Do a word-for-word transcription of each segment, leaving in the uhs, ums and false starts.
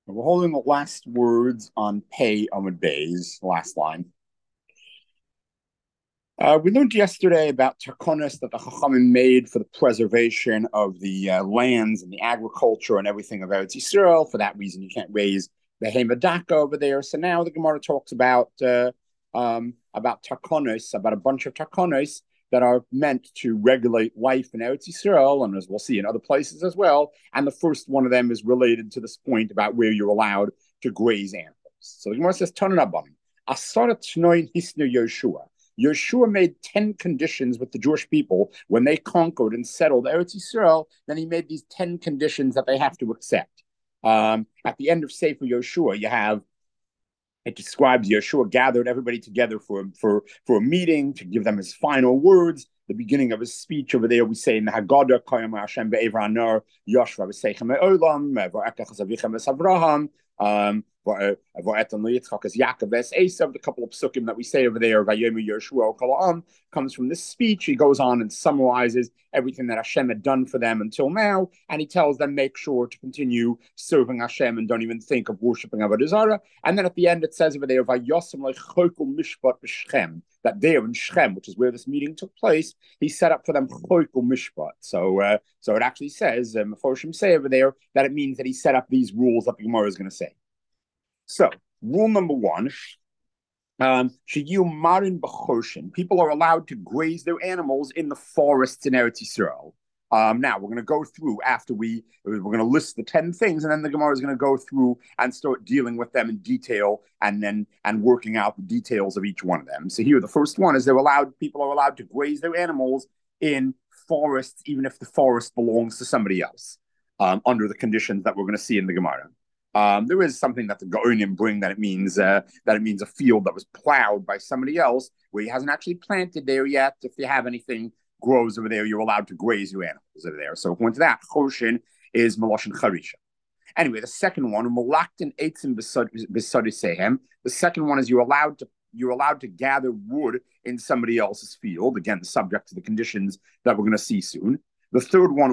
We're holding the last words on Pei Amud Bey's last line. Uh, we learned yesterday about takonos that the Chachamim made for the preservation of the uh, lands and the agriculture and everything of Eretz Yisrael. For that reason, you can't raise the Hemadaka over there. So now the Gemara talks about uh, um, about takonos, about a bunch of takonos that are meant to regulate life in Eretz Yisrael, and as we'll see in other places as well. And the first one of them is related to this point about where you're allowed to graze animals. So the Gemara says, Tananabam, Asara Tnoin Hisnu Yoshua. Yeshua made ten conditions with the Jewish people when they conquered and settled Eretz Yisrael. Then he made these ten conditions that they have to accept. Um, at the end of Sefer Yeshua, you have it describes Yeshua gathered everybody together for for for a meeting to give them his final words. The beginning of his speech over there, we say in the Haggadah, Koyam Hashem be'evra nar Yoshua v'seichem me'olam v'akach zavichem v'savraham. Um, the couple of psukim that we say over there, Vayomer Yeshua Kol comes from this speech. He goes on and summarizes everything that Hashem had done for them until now, and he tells them make sure to continue serving Hashem and don't even think of worshiping Avodah Zarah. And then at the end it says over there, Vayosem lechokel mishpat b'Shechem, that there in Shechem, which is where this meeting took place, he set up for them chokel mishpat. So, uh, so it actually says, um, Meforshim say over there that it means that he set up these rules that the Gemara is going to say. So, rule number one, um, marin b'choshen. People are allowed to graze their animals in the forests in Eretz Yisrael. Um, now, we're going to go through after we, we're going to list the ten things, and then the Gemara is going to go through and start dealing with them in detail and then and working out the details of each one of them. So here, the first one is they're allowed, people are allowed to graze their animals in forests, even if the forest belongs to somebody else, um, under the conditions that we're going to see in the Gemara. Um, there is something that the Gaonim bring that it means uh, that it means a field that was plowed by somebody else where he hasn't actually planted there yet. If you have anything grows over there, you're allowed to graze your animals over there. So according to that, Choshen is Meloshin Charisha. Anyway, the second one, Malaktin Eitzim B'Sodisehem. The second one is you're allowed to you're allowed to gather wood in somebody else's field. Again, subject to the conditions that we're going to see soon. The third one,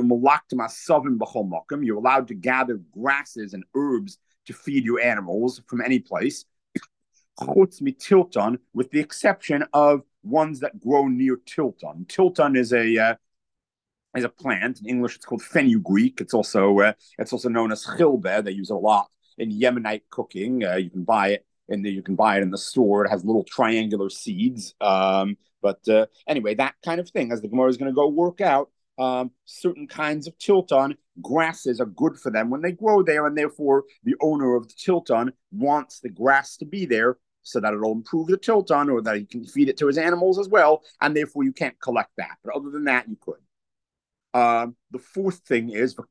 you're allowed to gather grasses and herbs to feed your animals from any place, with the exception of ones that grow near tilton. Tilton is a uh, is a plant. In English, it's called fenugreek. It's also uh, it's also known as chilbeh. They use it a lot in Yemenite cooking. Uh, you can buy it in the you can buy it in the store. It has little triangular seeds. Um, but uh, anyway, that kind of thing, as the Gemara is going to go work out. Um, certain kinds of tilton grasses are good for them when they grow there, and therefore the owner of the tilton wants the grass to be there so that it'll improve the tilton, or that he can feed it to his animals as well, and therefore you can't collect that. But other than that, you could. Um, the fourth thing is the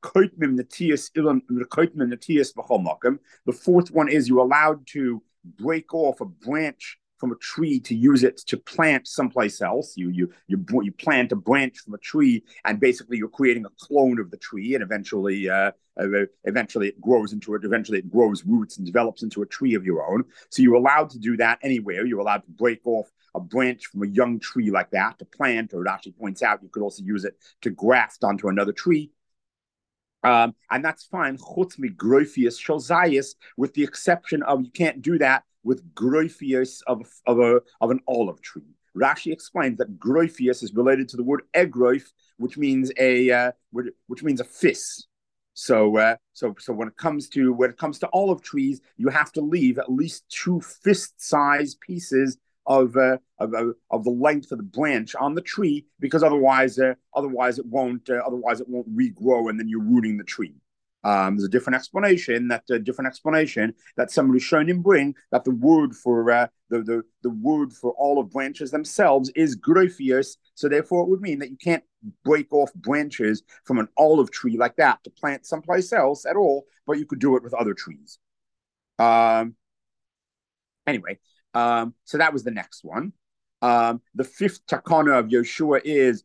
fourth one is you're allowed to break off a branch from a tree to use it to plant someplace else. You you you you plant a branch from a tree, and basically you're creating a clone of the tree, and eventually, uh, eventually it grows into it. Eventually, it grows roots and develops into a tree of your own. So you're allowed to do that anywhere. You're allowed to break off a branch from a young tree like that to plant, or it actually points out you could also use it to graft onto another tree. Um, and that's fine, chutz migroifius shalzayis, with the exception of you can't do that with groifius of, of, a, of an olive tree. Rashi explains that groifius is related to the word egroif, which means a uh, which means a fist. So, uh, so, so when it comes to when it comes to olive trees, you have to leave at least two fist-sized pieces of, uh, of of the length of the branch on the tree, because otherwise, uh, otherwise it won't uh, otherwise it won't regrow, and then you're rooting the tree. Um, there's a different explanation that a different explanation that somebody shown him bring that the word for uh, the, the the word for olive branches themselves is groifius. So therefore, it would mean that you can't break off branches from an olive tree like that to plant someplace else at all, but you could do it with other trees. Um, anyway, um, so that was the next one. Um, the fifth takana of Yeshua is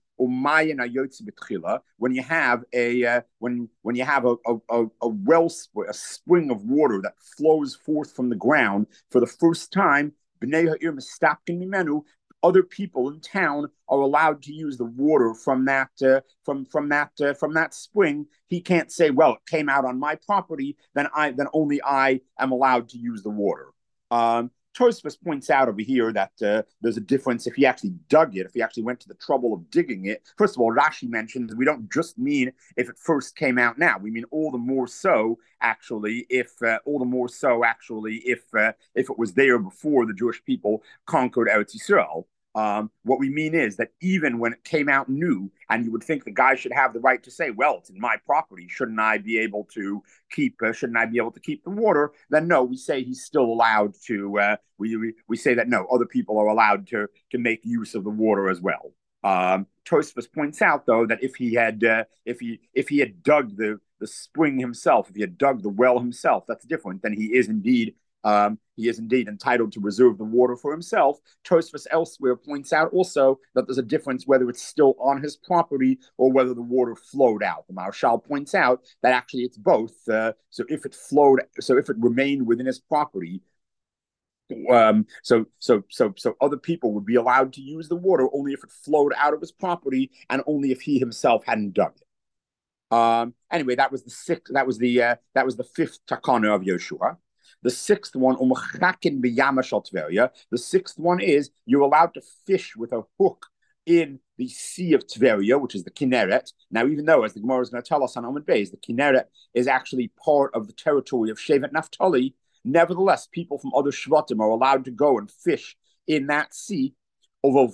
when you have a uh, when when you have a a, a well a spring of water that flows forth from the ground for the first time, other people in town are allowed to use the water from that uh, from from that uh, from that spring. He can't say, well, it came out on my property, then I then only I am allowed to use the water. Um, Tosfos points out over here that uh, there's a difference if he actually dug it, if he actually went to the trouble of digging it. First of all, Rashi mentions we don't just mean if it first came out now. We mean all the more so, actually, if uh, all the more so, actually, if uh, if it was there before the Jewish people conquered Eretz Yisrael. Um, what we mean is that even when it came out new, and you would think the guy should have the right to say, well, it's in my property, shouldn't I be able to keep, uh, shouldn't I be able to keep the water? Then no, we say he's still allowed to, uh, we, we, we say that no, other people are allowed to, to make use of the water as well. Um, Tosfos points out, though, that if he had, uh, if he, if he had dug the, the spring himself, if he had dug the well himself, that's different. Then he is indeed Um, he is indeed entitled to reserve the water for himself. Tosfos elsewhere points out also that there's a difference whether it's still on his property or whether the water flowed out. The Maharshal points out that actually it's both. Uh, so if it flowed, so if it remained within his property, um, so so so so other people would be allowed to use the water only if it flowed out of his property and only if he himself hadn't dug it. Um, anyway, that was the sixth. That was the uh, that was the fifth takana of Yoshua. The sixth one, the sixth one is you're allowed to fish with a hook in the Sea of Tveria, which is the Kinneret. Now, even though, as the Gemara is going to tell us on Amud Beis, the Kinneret is actually part of the territory of Shevet Naphtali, nevertheless, people from other Shvatim are allowed to go and fish in that sea. However,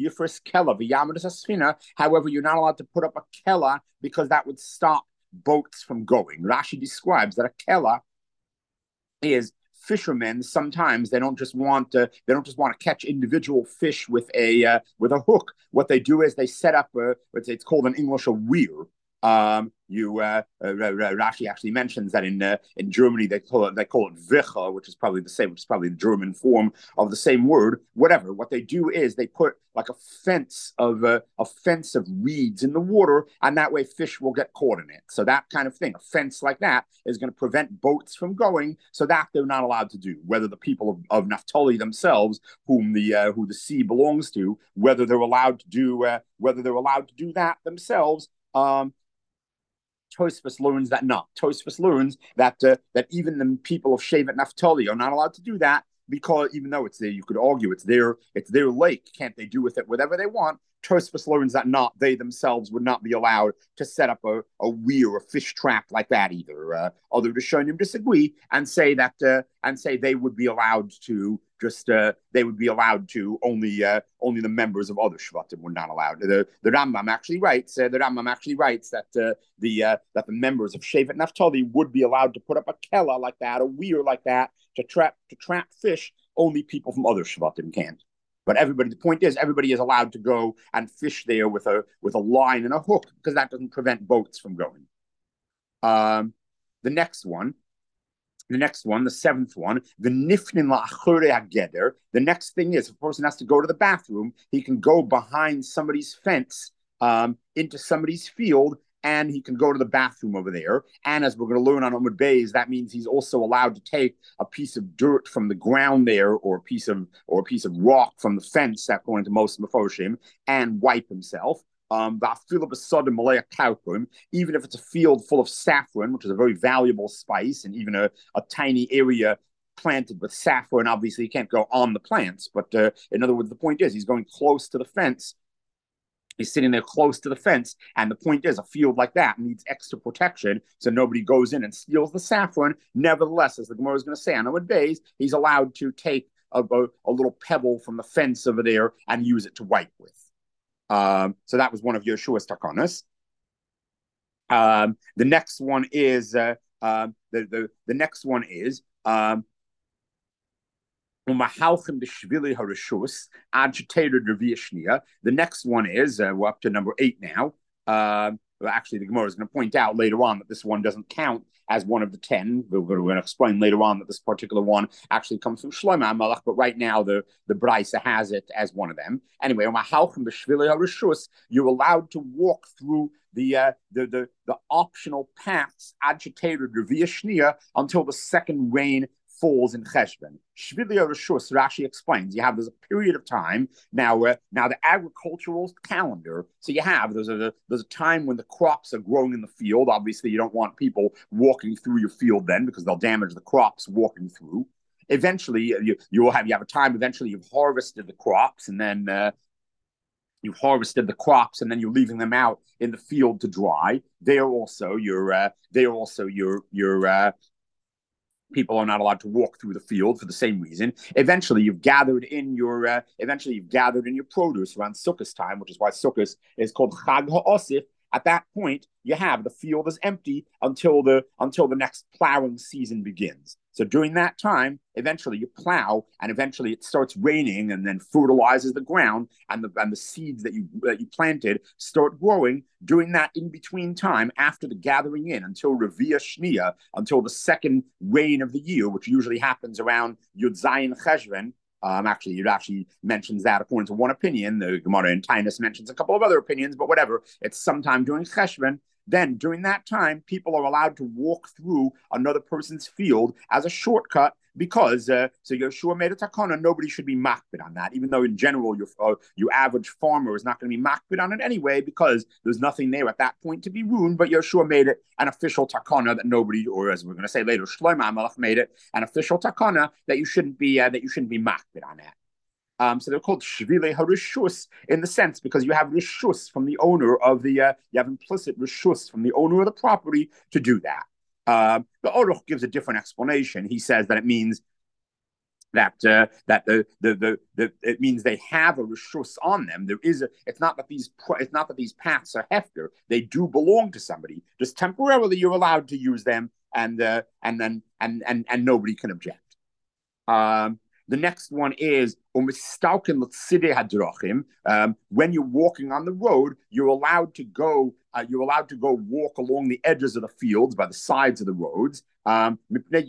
you're not allowed to put up a kela because that would stop boats from going. Rashi describes that a kela is fishermen sometimes they don't just want to they don't just want to catch individual fish with a uh, with a hook. What they do is they set up a it's, it's called in English a weir. Um, you uh, uh, Rashi actually mentions that in uh, in Germany they call it they call it Vicha, which is probably the same, which is probably the German form of the same word. Whatever. What they do is they put like a fence of uh, a fence of reeds in the water, and that way fish will get caught in it. So that kind of thing, a fence like that, is going to prevent boats from going. So that they're not allowed to do. Whether the people of, of Naphtali themselves, whom the uh, who the sea belongs to, whether they're allowed to do uh, whether they're allowed to do that themselves. Um, Tosfos learns that not. Tosfos learns that uh, that even the people of Shevet Naphtali are not allowed to do that because even though it's there, you could argue it's their it's their lake. Can't they do with it whatever they want? Tosfos learns that not they themselves would not be allowed to set up a, a weir, a fish trap like that either. Uh, other Rishonim disagree and say that uh, and say they would be allowed to just uh, they would be allowed to only uh, only the members of other Shvatim were not allowed. The the Rambam actually writes uh, the Rambam actually writes that uh, the uh, that the members of Shevet Naphtali would be allowed to put up a kela like that, a weir like that to trap to trap fish. Only people from other Shvatim can't. But everybody, the point is, everybody is allowed to go and fish there with a with a line and a hook because that doesn't prevent boats from going. Um, the next one, the next one, the seventh one, the nifnin la'achure hageder. The next thing is, if a person has to go to the bathroom, he can go behind somebody's fence um, into somebody's field, and he can go to the bathroom over there. And as we're going to learn on Amud Beis, that means he's also allowed to take a piece of dirt from the ground there, or a piece of or a piece of rock from the fence, according to most Mefoshim, and wipe himself. Um, even if it's a field full of saffron, which is a very valuable spice, and even a, a tiny area planted with saffron, obviously you can't go on the plants. But uh, in other words, the point is he's going close to the fence. He's sitting there close to the fence. And the point is, a field like that needs extra protection so nobody goes in and steals the saffron. Nevertheless, as the Gemara is going to say on Amud Beis, he's allowed to take a, a, a little pebble from the fence over there and use it to wipe with. Um, so that was one of Yeshua's takanas. Um, the next one is uh, uh, the, the the next one is um, the next one is, uh, we're up to number eight now. Uh, well, actually, the Gemara is going to point out later on that this one doesn't count as one of the ten. We're going to explain later on that this particular one actually comes from Shlomo HaMelech, but right now the, the Braisa has it as one of them. Anyway, you're allowed to walk through the uh, the, the the optional paths agitated until the second rain falls in Cheshvan. Shvili Rishus, Rashi explains, you have there's a period of time now. Uh, now the agricultural calendar. So you have there's a there's a time when the crops are growing in the field. Obviously, you don't want people walking through your field then because they'll damage the crops walking through. Eventually, you you will have you have a time. Eventually, you've harvested the crops, and then uh, you've harvested the crops, and then you're leaving them out in the field to dry. They are also your uh, they are also your your uh, people are not allowed to walk through the field for the same reason. Eventually, you've gathered in your uh, eventually you've gathered in your produce around Sukkot time, which is why Sukkot is called Chag HaOsif. At that point, you have the field is empty until the until the next plowing season begins. So during that time, eventually you plow, and eventually it starts raining, and then fertilizes the ground, and the and the seeds that you that you planted start growing. During that in between time, after the gathering in, until Revi'ah Shniya, until the second rain of the year, which usually happens around Yud Zayin Cheshvan. Um, actually, it actually mentions that according to one opinion. The Gemara in Tainus mentions a couple of other opinions, but whatever. It's sometime during Cheshvan. Then, during that time, people are allowed to walk through another person's field as a shortcut because, uh, so Yeshua made a takana, nobody should be makbid on that, even though in general, your, uh, your average farmer is not going to be makbid on it anyway because there's nothing there at that point to be ruined, but Yeshua made it an official takana that nobody, or as we're going to say later, Shlomo HaMelech made it an official takana that you shouldn't be, uh, that you shouldn't be makbid on that. Um, so they're called shvile harishus in the sense because you have rishus from the owner of the, uh, you have implicit rishus from the owner of the property to do that. Um, the Aruch gives a different explanation. He says that it means that uh, that the, the the the it means they have a rishus on them. There is a. It's not that these it's not that these paths are hefker. They do belong to somebody. Just temporarily, you're allowed to use them, and uh, and then and and and nobody can object. Um, The next one is um, when you're walking on the road, you're allowed to go. Uh, you're allowed to go walk along the edges of the fields by the sides of the roads. Um,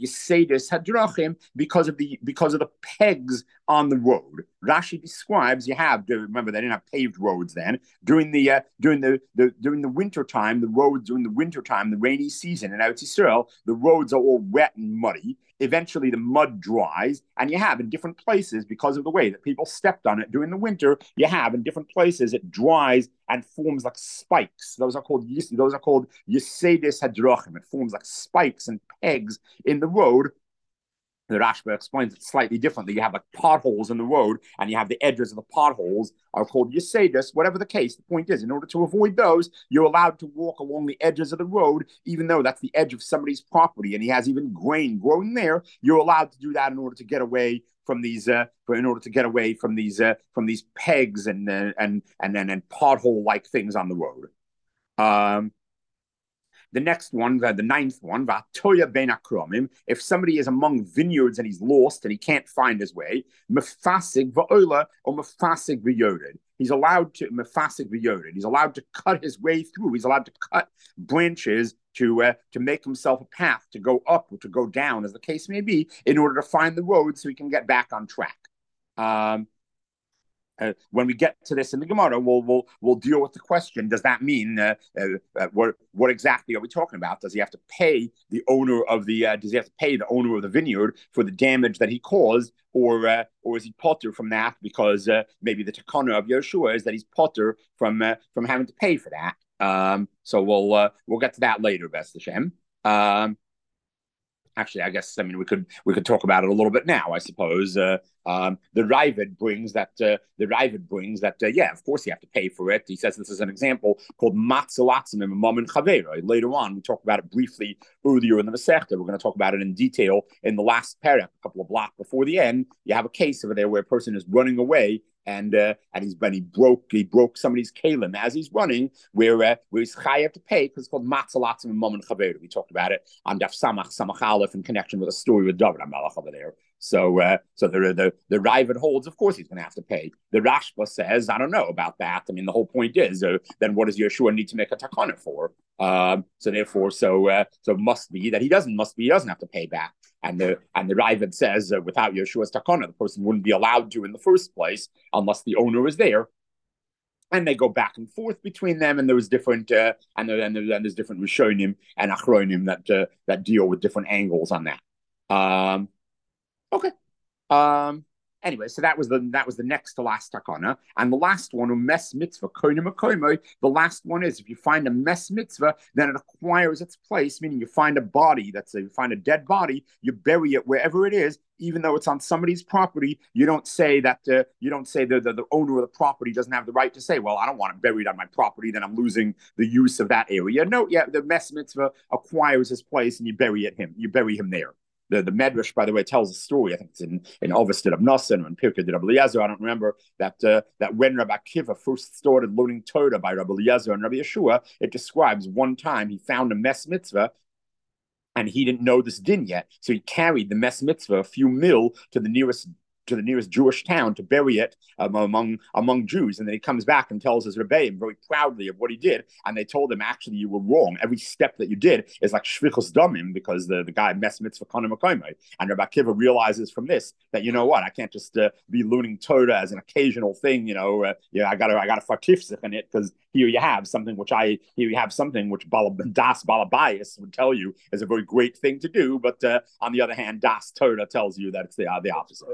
because of the because of the pegs on the road. Rashi describes you have remember they didn't have paved roads then during the uh, during the, the during the winter time the roads during the winter time the rainy season in Eretz Yisrael the roads are all wet and muddy. Eventually the mud dries, and you have in different places because of the way that people stepped on it during the winter. You have in different places it dries and forms like spikes. Those are called those are called Yesedis Hadrachim. It forms like spikes and pegs in the road. The Rashba explains it slightly differently. You have like potholes in the road, and you have the edges of the potholes are called Yesedis. Whatever the case, the point is, in order to avoid those, you're allowed to walk along the edges of the road, even though that's the edge of somebody's property, and he has even grain growing there. You're allowed to do that in order to get away from these, uh, in order to get away from these, uh, from these pegs and uh, and and and, and pothole-like things on the road. Um, The next one, the, the ninth one, Vatoya ben akromim. If somebody is among vineyards and he's lost and he can't find his way, mefasig va'ola or mefasig v'yoded. He's allowed to mefasig v'yoded. He's allowed to cut his way through. He's allowed to cut branches to uh, to make himself a path to go up or to go down, as the case may be, in order to find the road so he can get back on track. Um, Uh, when we get to this in the Gemara, we'll we'll we'll deal with the question: does that mean uh, uh, uh, what what exactly are we talking about? Does he have to pay the owner of the uh, does he have to pay the owner of the vineyard for the damage that he caused, or uh, or is he potter from that because uh, maybe the takana of Yeshua is that he's potter from uh, from having to pay for that? Um, so we'll uh, we'll get to that later, Best Hashem. Um, Actually, I guess I mean we could we could talk about it a little bit now. I suppose uh, um, the Ravid brings that uh, the Ravid brings that uh, yeah, of course you have to pay for it. He says this is an example called matzalatzim and mom and chavera. Later on, we talked about it briefly earlier in the Masechta. We're going to talk about it in detail in the last parak, a couple of blocks before the end. You have a case over there where a person is running away. And uh, and he's when he broke he broke somebody's kalim as he's running, where uh, where he's chayav to pay because it's called matzalatzim and mom and chavera. We talked about it on Daf Samach Samach Aleph in connection with a story with David HaMelech over there. So uh, so the the the Ravid holds, of course he's going to have to pay. The Rashba says, I don't know about that. I mean, the whole point is uh, then what does Yeshua need to make a takana for? Um, so therefore, so uh, so must be that he doesn't must be he doesn't have to pay back. And the and the Ravid says uh, without Yeshua's takana, the person wouldn't be allowed to in the first place unless the owner is there. And they go back and forth between them, and there was different uh, and then there, there's different Rishonim and Achronim that uh, that deal with different angles on that. Um, Okay. Um. Anyway, so that was the that was the next to last takana, and the last one, a mess mitzvah, koine makoimo. The last one is if you find a mess mitzvah, then it acquires its place. Meaning, you find a body that's a, you find a dead body, you bury it wherever it is, even though it's on somebody's property. You don't say that uh, you don't say the, the the owner of the property doesn't have the right to say, well, I don't want it buried on my property, then I'm losing the use of that area. No, yeah, the mess mitzvah acquires his place, and you bury it him. You bury him there. The, the Medrash, by the way, tells a story. I think it's in in Ovested of Nosson and Pirkei de Rabbi Eliezer. I don't remember that uh, that when Rabbi Akiva first started learning Torah by Rabbi Eliezer and Rabbi Yeshua, it describes one time he found a mess mitzvah and he didn't know this din yet, so he carried the mess mitzvah a few mil to the nearest to the nearest Jewish town to bury it um, among among Jews. And then he comes back and tells his rebbeim very proudly of what he did. And they told him, actually, you were wrong. Every step that you did is like shvichus damim, because the, the guy mess mitzvah kana makomai. And Rabbi Akiva realizes from this that, you know what, I can't just uh, be learning Torah as an occasional thing. You know, uh, yeah, I got to I got to fartifsich in it, because here you have something which I here you have something which Das Balabayas would tell you is a very great thing to do. But uh, on the other hand, Das Torah tells you that it's the uh, the opposite.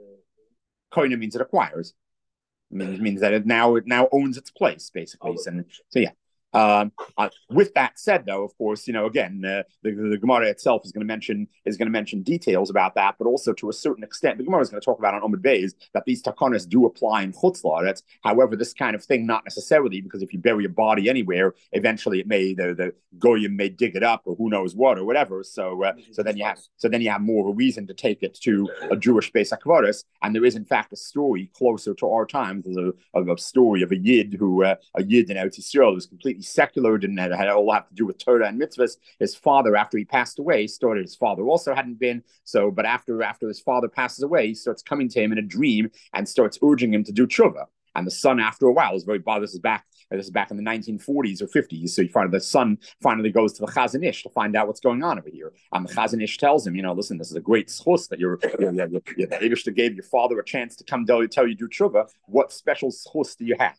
Koine means it acquires. It means, it means that it now it now owns its place, basically. And so yeah. Um, uh, with that said, though, of course, you know, again, uh, the, the Gemara itself is going to mention is going to mention details about that, but also to a certain extent, the Gemara is going to talk about on Omid Beis that these takonas do apply in Chutz La'aretz. However, this kind of thing not necessarily, because if you bury a body anywhere, eventually it may the the goyim may dig it up, or who knows what, or whatever. So uh, so then you have so then you have more of a reason to take it to a Jewish Beis HaKvaros. And there is in fact a story closer to our times. There's a, a, a story of a yid who uh, a yid in Eretz Yisrael was completely secular, didn't have, had all have to do with Torah and mitzvahs. His father, after he passed away, started. His father also hadn't been so, but after after his father passes away, he starts coming to him in a dream and starts urging him to do tshuva. And the son, after a while, is very bothered. This is back. This is back in the nineteen forties or fifties. So you find the son finally goes to the Chazon Ish to find out what's going on over here. And the Chazon Ish tells him, you know, listen, this is a great schus that you're, you're, you're, you're the Eibushter gave your father a chance to come tell you, tell you do tshuva. What special schus do you have?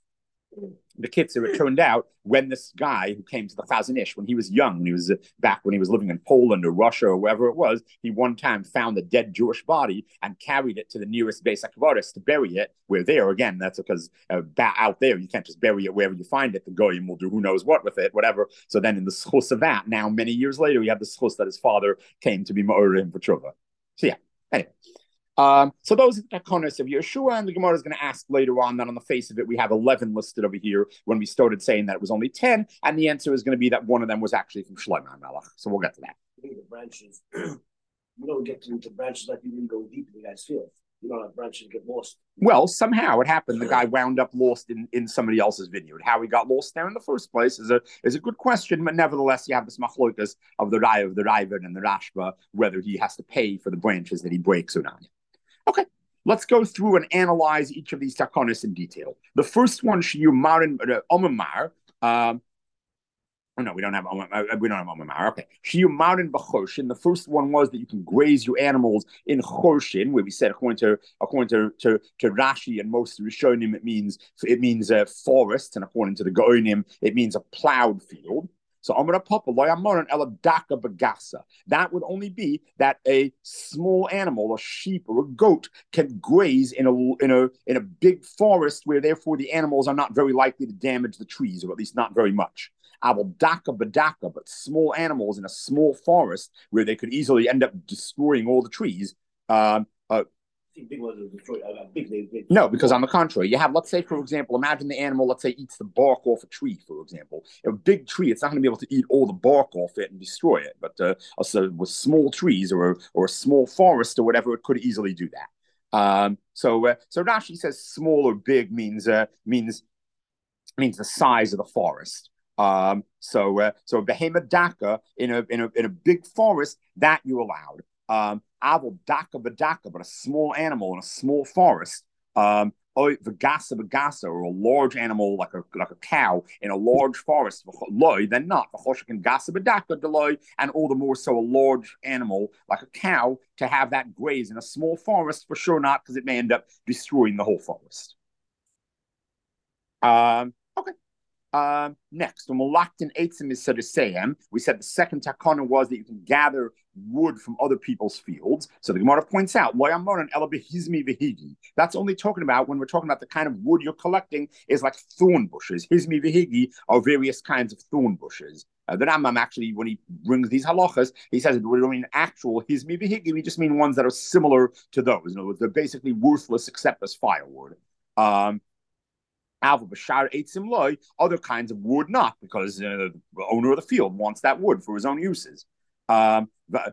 The Kitzur, it turned out, when this guy who came to the Chazon Ish, when he was young, when he was uh, back when he was living in Poland or Russia or wherever it was, he one time found a dead Jewish body and carried it to the nearest Beis HaKvaros to bury it. Where there, again, that's because uh, out there, you can't just bury it wherever you find it. The goyim will do who knows what with it, whatever. So then in the schus of that, now many years later, we have the schus that his father came to be ma'or him for tshuva. So yeah, anyway. Um, so those are the takonos of Yeshua, and the Gemara is going to ask later on that on the face of it, we have eleven listed over here when we started saying that it was only ten, and the answer is going to be that one of them was actually from Shlomo HaMelech. So we'll get to that. The branches, you don't get into branches like you didn't go deep in the guy's field. You don't have branches get lost. Well, somehow it happened. The guy wound up lost in, in somebody else's vineyard. How he got lost there in the first place is a is a good question, but nevertheless, you have this machlokas of the Rai of the Raavad and the Rashba, whether he has to pay for the branches that he breaks or not. Okay, let's go through and analyze each of these takonis in detail. The first one, Shiyumarin Omamar. Um, oh no, we don't have we don't have Omamar. Okay, Shiyumarin B'Choshin. The first one was that you can graze your animals in Choshin, where we said according to according to to, to Rashi and most Rishonim, it means it means a forest, and according to the Goinim, it means a plowed field. So that would only be that a small animal, a sheep or a goat, can graze in a in a in a big forest where therefore the animals are not very likely to damage the trees, or at least not very much. Abaldaka badaka, but small animals in a small forest where they could easily end up destroying all the trees. Um, uh, Big ones are destroyed. Big, big, big. No, because on the contrary, you have, let's say, for example, imagine the animal, let's say, eats the bark off a tree, for example. A big tree, it's not going to be able to eat all the bark off it and destroy it. But uh, also with small trees or, or a small forest or whatever, it could easily do that. Um, so, uh, so Rashi says small or big means uh, means means the size of the forest. Um, so, uh, so a behemoth daka in a in a in a big forest that you allowed. Um, Aval daka badaka, but a small animal in a small forest. Um, vagasa vagasa, or a large animal like a like a cow in a large forest. Loy, then not v'choshakin gasa badaka deloy, and all the more so a large animal like a cow to have that graze in a small forest for sure not, because it may end up destroying the whole forest. Um, okay. Um, next, when Malaktin Eitzim is Sadisayim, we said the second takana was that you can gather wood from other people's fields. So the Gemara points out, that's only talking about when we're talking about the kind of wood you're collecting is like thorn bushes. Hizmi vihigi are various kinds of thorn bushes. Uh, the Rambam actually, when he brings these halachas, he says we don't mean actual hizmi vihigi, we just mean ones that are similar to those. In other words, they're basically worthless except as firewood. Um, Other kinds of wood not, because uh, the owner of the field wants that wood for his own uses. Um,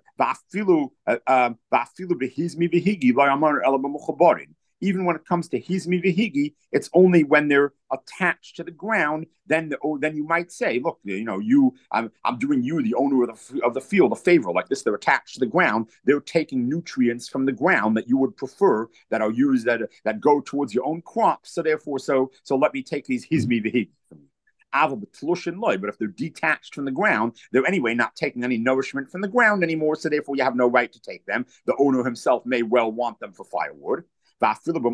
even when it comes to hizmi vihigi, it's only when they're attached to the ground. Then, the, oh, then you might say, "Look, you know, you, I'm, I'm doing you, the owner of the of the field, a favor like this. They're attached to the ground. They're taking nutrients from the ground that you would prefer that are used that that go towards your own crops. So therefore, so so let me take these hizmi vihigi from you." But if they're detached from the ground, they're anyway not taking any nourishment from the ground anymore. So therefore, you have no right to take them. The owner himself may well want them for firewood. And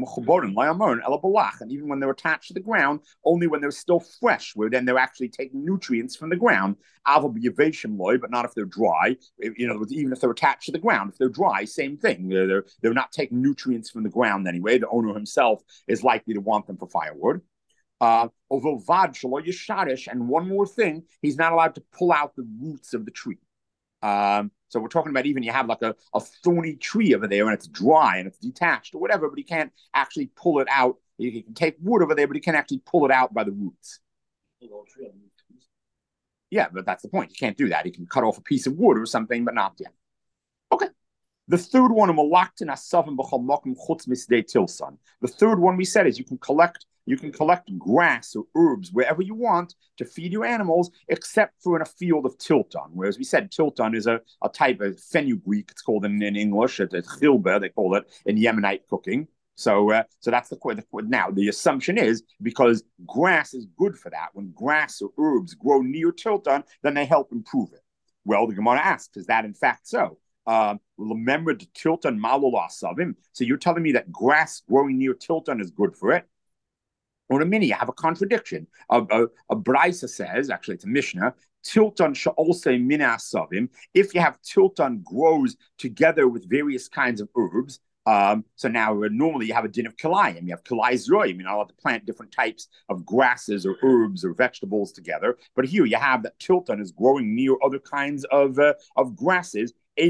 even when they're attached to the ground, only when they're still fresh, where then they're actually taking nutrients from the ground. But not if they're dry. You know, even if they're attached to the ground, if they're dry, same thing. They're, they're, they're not taking nutrients from the ground anyway. The owner himself is likely to want them for firewood. Uh, although vad shalo yisharish, and one more thing, he's not allowed to pull out the roots of the tree. Um, so we're talking about even you have like a, a thorny tree over there and it's dry and it's detached or whatever, but he can't actually pull it out. He, he can take wood over there, but he can't actually pull it out by the roots. Yeah, but that's the point. He can't do that. He can cut off a piece of wood or something, but not yet. Okay. The third one, the third one we said is you can collect you can collect grass or herbs wherever you want to feed your animals, except for in a field of tilton. Whereas we said tilton is a, a type of fenugreek, it's called in, in English, it's chilba, they call it in Yemenite cooking. So, uh, so that's the, the now the assumption is because grass is good for that. When grass or herbs grow near tilton, then they help improve it. Well, the Gemara asks, is that in fact so? Uh, remember the tilton malula savim. So you're telling me that grass growing near tilton is good for it? Or a mini, you have a contradiction. A, a, a Brisa says, actually it's a Mishnah, tilton sha'olse mina savim. If you have tilton grows together with various kinds of herbs, um, so now uh, normally you have a din of kilayim. You have kilay zroim. You're not allowed to plant different types of grasses or herbs or vegetables together. But here you have that tilton is growing near other kinds of uh, of grasses. We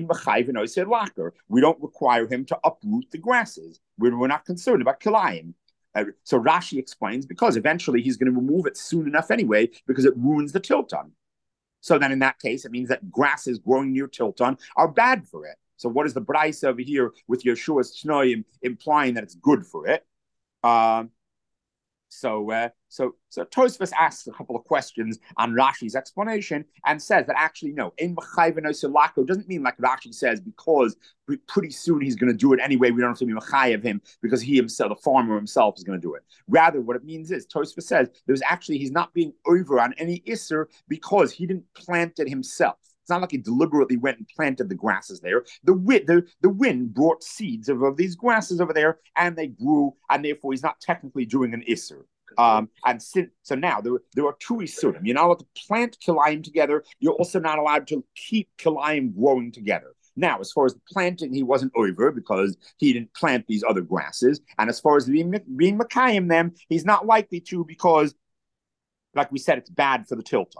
don't require him to uproot the grasses. We're, we're not concerned about kilayim. Uh, so Rashi explains because eventually he's going to remove it soon enough anyway because it ruins the tilton. So then in that case, it means that grasses growing near tilton are bad for it. So what is the Braisa over here with Yeshua's Shnoim implying that it's good for it? Um, So, uh, so, so Tosfos asks a couple of questions on Rashi's explanation and says that actually no, in Mechayev doesn't mean like Rashi says because pretty soon he's going to do it anyway. We don't have to be Mechayev him because he himself, the farmer himself, is going to do it. Rather, what it means is Tosfos says there's actually he's not being over on any Isser because he didn't plant it himself. It's not like he deliberately went and planted the grasses there. The wind, the, the wind brought seeds of, of these grasses over there, and they grew, and therefore he's not technically doing an isser. Um, and sin, so now there, there are two isurim. You're not allowed to plant kilayim together. You're also not allowed to keep kilayim growing together. Now, as far as the planting, he wasn't over because he didn't plant these other grasses. And as far as being, being Mekayim them, he's not likely to because, like we said, it's bad for the tilton.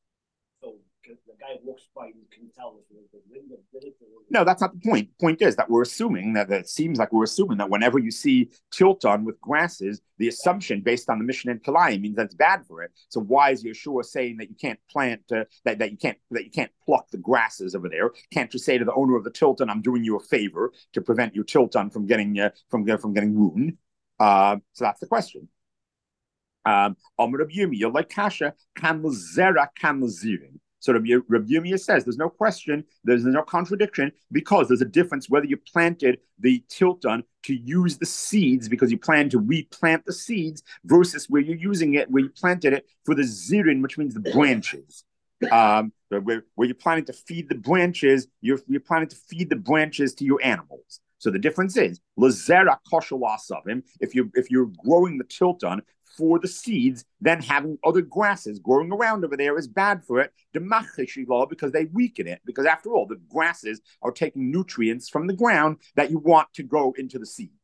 Guy walks by, you can tell if the wind did it. No, that's not the point. The point is that we're assuming that, that it seems like we're assuming that whenever you see tilton with grasses, the assumption based on the Mishnah and Kilayim means that it's bad for it. So why is Yeshua saying that you can't plant uh, that that you can't that you can't pluck the grasses over there? Can't you say to the owner of the tilton, "I'm doing you a favor to prevent your tilton from getting uh, from from getting ruined"? Uh, so that's the question. Um, Amr Yumi, you're like Kasha, kan l'zera, kan l'zirin. So Rabbi Yirmiyah says there's no question, there's no contradiction, because there's a difference whether you planted the tilton to use the seeds because you plan to replant the seeds versus where you're using it, where you planted it for the zirin, which means the branches. Um, where, where you're planning to feed the branches, you're, you're planning to feed the branches to your animals. So the difference is, lazera koshel asavim, if you're, if you're growing the tilton for the seeds, then having other grasses growing around over there is bad for it, because they weaken it. Because after all, the grasses are taking nutrients from the ground that you want to go into the seeds.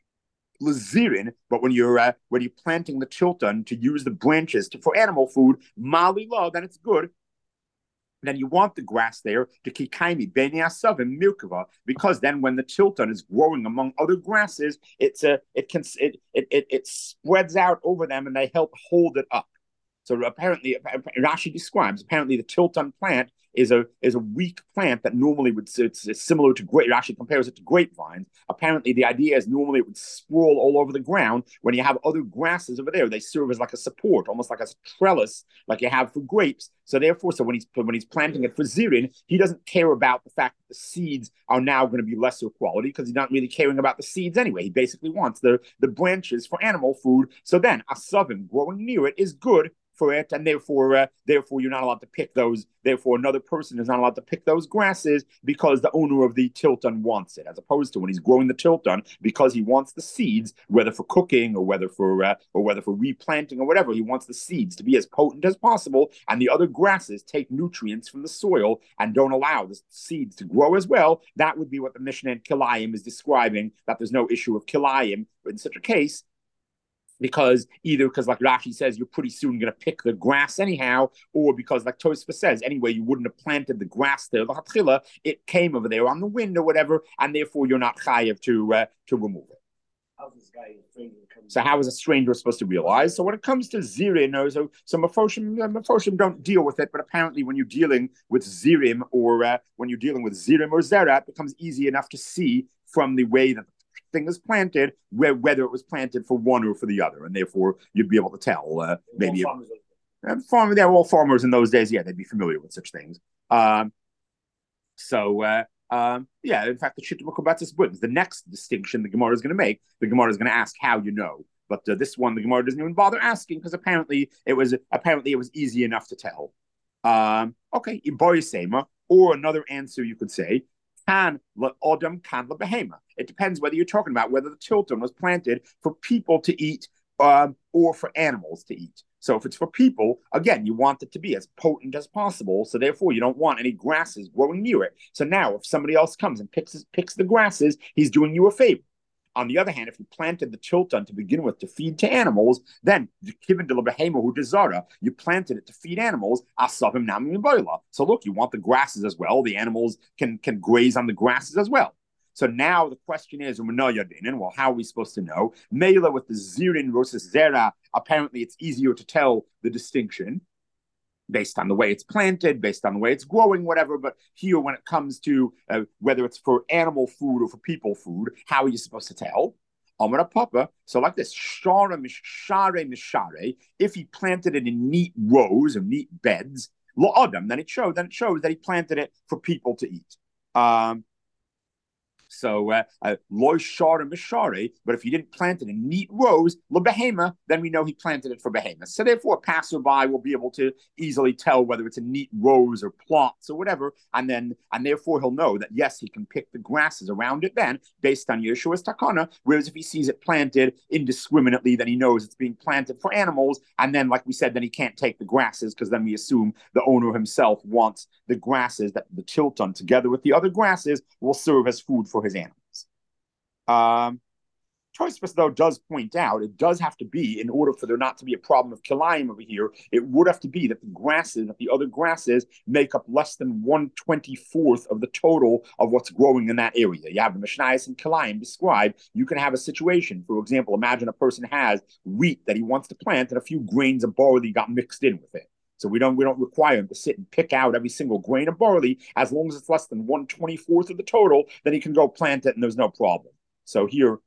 Lazirin, but when you're uh, when you're planting the tilton to use the branches to, for animal food, mali law, then it's good. Then you want the grass there to kikaimi beni asav and milkava, because then when the tilton is growing among other grasses, it's a it can it, it it it spreads out over them and they help hold it up. So apparently, Rashi describes apparently the tilton plant is a is a weak plant that normally would it's, it's similar to grape. Rashi compares it to grapevines. Apparently, the idea is normally it would sprawl all over the ground. When you have other grasses over there, they serve as like a support, almost like a trellis, like you have for grapes. So therefore, so when he's when he's planting it for zirin, he doesn't care about the fact that the seeds are now going to be lesser quality because he's not really caring about the seeds anyway. He basically wants the the branches for animal food. So then asavim growing near it is good for it, and therefore, uh, therefore, you're not allowed to pick those. Therefore, another person is not allowed to pick those grasses because the owner of the tilton wants it, as opposed to when he's growing the tilton because he wants the seeds, whether for cooking or whether for uh, or whether for replanting or whatever. He wants the seeds to be as potent as possible, and the other grasses take nutrients from the soil and don't allow the seeds to grow as well. That would be what the Mishnah in Kilayim is describing. That there's no issue of Kilayim in such a case. Because either because like Rashi says, you're pretty soon going to pick the grass anyhow, or because like Tosfos says, anyway, you wouldn't have planted the grass there. It came over there on the wind or whatever, and therefore you're not chayav to uh, to remove it. How this guy so how is a stranger supposed to realize? So when it comes to zirim, no, so some Mefoshim, Mefoshim don't deal with it, but apparently when you're dealing with zirim or uh, when you're dealing with zirim or zera, it becomes easy enough to see from the way that thing is planted, where, whether it was planted for one or for the other, and therefore you'd be able to tell. Uh, maybe uh, farm, they're all farmers in those days. Yeah, they'd be familiar with such things. Um, so uh, um, yeah, in fact, the Shittim Kubatzis Buddhas, the next distinction the Gemara is going to make, the Gemara is going to ask how you know. But uh, this one, the Gemara doesn't even bother asking because apparently it was apparently it was easy enough to tell. Um, okay, or another answer you could say. Can odam can behema. It depends whether you're talking about whether the tilton was planted for people to eat um, or for animals to eat. So if it's for people, again, you want it to be as potent as possible. So therefore, you don't want any grasses growing near it. So now, if somebody else comes and picks picks the grasses, he's doing you a favor. On the other hand, if you planted the tilton to begin with to feed to animals, then you planted it to feed animals. So look, you want the grasses as well. The animals can, can graze on the grasses as well. So now the question is, well, how are we supposed to know? Mela with the zirin versus zera, apparently it's easier to tell the distinction based on the way it's planted, based on the way it's growing, whatever. But here, when it comes to uh, whether it's for animal food or for people food, how are you supposed to tell? Amara Papa. So like this, shara mishare mishare. If he planted it in neat rows or neat beds, lo adam, then it shows. Then it shows that he planted it for people to eat. Um, So uh, uh, loy shara mishare, but if you didn't plant it in neat rows, lo behema, then we know he planted it for behemoths. So therefore, a passerby will be able to easily tell whether it's in neat rows or plots or whatever, and then and therefore he'll know that yes, he can pick the grasses around it then based on Yeshua's takana. Whereas if he sees it planted indiscriminately, then he knows it's being planted for animals, and then like we said, then he can't take the grasses because then we assume the owner himself wants the grasses that the tilton together with the other grasses will serve as food for his animals. Um, Tosfos, though, does point out it does have to be, in order for there not to be a problem of kilayim over here, it would have to be that the grasses, that the other grasses make up less than one twenty-fourth of the total of what's growing in that area. You have the Mishnayos and kilayim describe, you can have a situation, for example, imagine a person has wheat that he wants to plant and a few grains of barley got mixed in with it. So we don't we don't require him to sit and pick out every single grain of barley. As long as it's less than one twenty-fourth of the total, then he can go plant it and there's no problem. So here,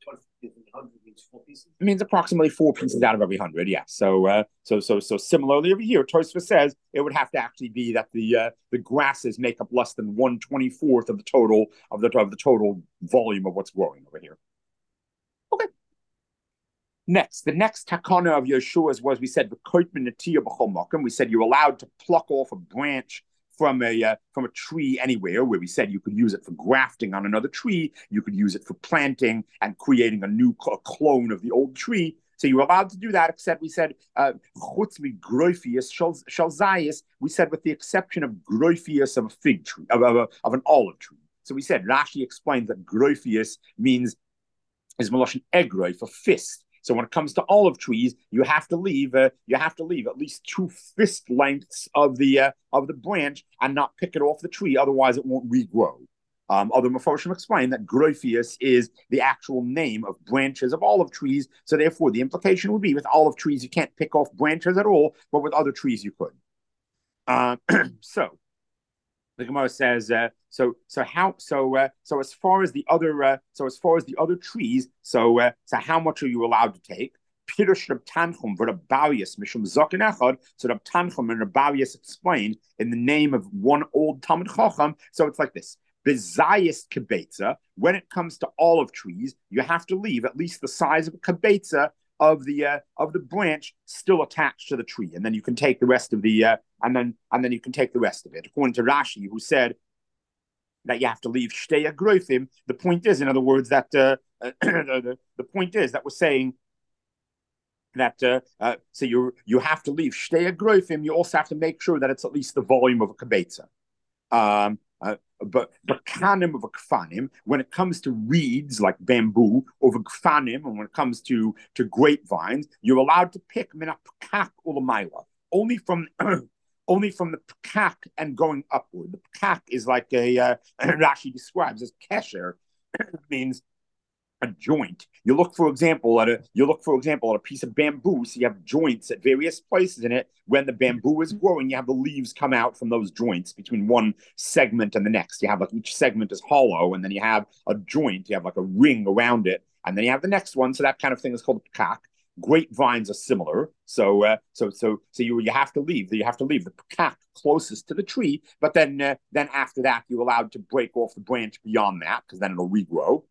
it means approximately four pieces out of every hundred. Yeah. So uh, so so so similarly over here, Tosfos says it would have to actually be that the uh, the grasses make up less than one twenty-fourth of the total of the of the total volume of what's growing over here. Okay. Next, the next takana of Yeshua's was, we said, we said you're allowed to pluck off a branch from a uh, from a tree anywhere, where we said you could use it for grafting on another tree, you could use it for planting and creating a new cl- clone of the old tree. So you're allowed to do that, except we said chutz mi groifius shalzayis. We said with the exception of groifius of a fig tree, of, of, of an olive tree. So we said Rashi explains that groifius means is maloshin egroi for fist. So when it comes to olive trees, you have to leave uh, you have to leave at least two fist lengths of the uh, of the branch and not pick it off the tree, otherwise it won't regrow. Um, other Mefarshim explain that groifius is the actual name of branches of olive trees. So therefore, the implication would be with olive trees you can't pick off branches at all, but with other trees you could. Uh, so the Gemara says, uh, so so how so uh, so as far as the other uh, so as far as the other trees, so uh, so how much are you allowed to take? Pirush Reb Tanchum v'Rabavius mishum zaken echad. So Reb Tanchum and Rabavius explained in the name of one old Talmid Chacham. So it's like this: Bezayis kibetza. When it comes to olive trees, you have to leave at least the size of a kibetza of the uh, of the branch still attached to the tree, and then you can take the rest of the uh, and then and then you can take the rest of it. According to Rashi, who said that you have to leave shtei agroifim, the point is, in other words, that uh, the, the point is that we're saying that uh, uh, so you you have to leave shtei agroifim. You also have to make sure that it's at least the volume of a kibetza. Um, uh, but but kanim of a kfanim, when it comes to reeds like bamboo, or kfanim, and when it comes to to grapevines, you're allowed to pick mina pekak ulamaila, only from only from the pekak and going upward. The pekak is like a uh, Rashi describes as kesher, means a joint. You look, for example, at a you look, for example, at a piece of bamboo. So you have joints at various places in it. When the bamboo is growing, you have the leaves come out from those joints between one segment and the next. You have like each segment is hollow, and then you have a joint. You have like a ring around it, and then you have the next one. So that kind of thing is called pekak. Grapevines are similar. So, uh, so, so, so you you have to leave. You have to leave the pekak closest to the tree, but then, uh, then after that, you're allowed to break off the branch beyond that because then it'll regrow.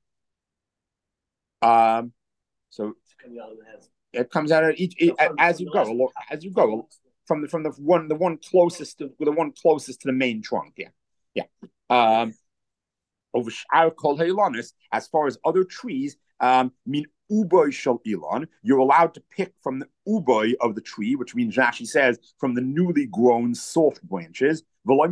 Um, so it comes out of each, each as you go, as you go from the from the one the one closest to the one closest to the main trunk. Yeah, yeah. Um, over as far as other trees, um, mean uboy shel ilan, you're allowed to pick from the uboy of the tree, which means Rashi says from the newly grown soft branches.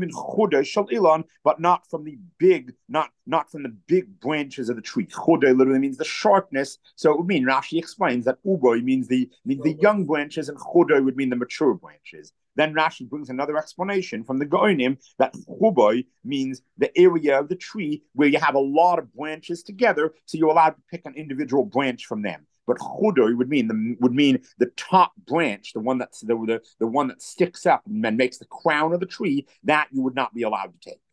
But not from the big, not not from the big branches of the tree. Chodeh literally means the sharpness. So it would mean Rashi explains that uboy means the means the young branches, and chodeh would mean the mature branches. Then Rashi brings another explanation from the Goinim that uboy means the area of the tree where you have a lot of branches together, so you're allowed to pick an individual branch from them. But chodoi would mean the would mean the top branch, the one that's the, the the one that sticks up and makes the crown of the tree. That you would not be allowed to take.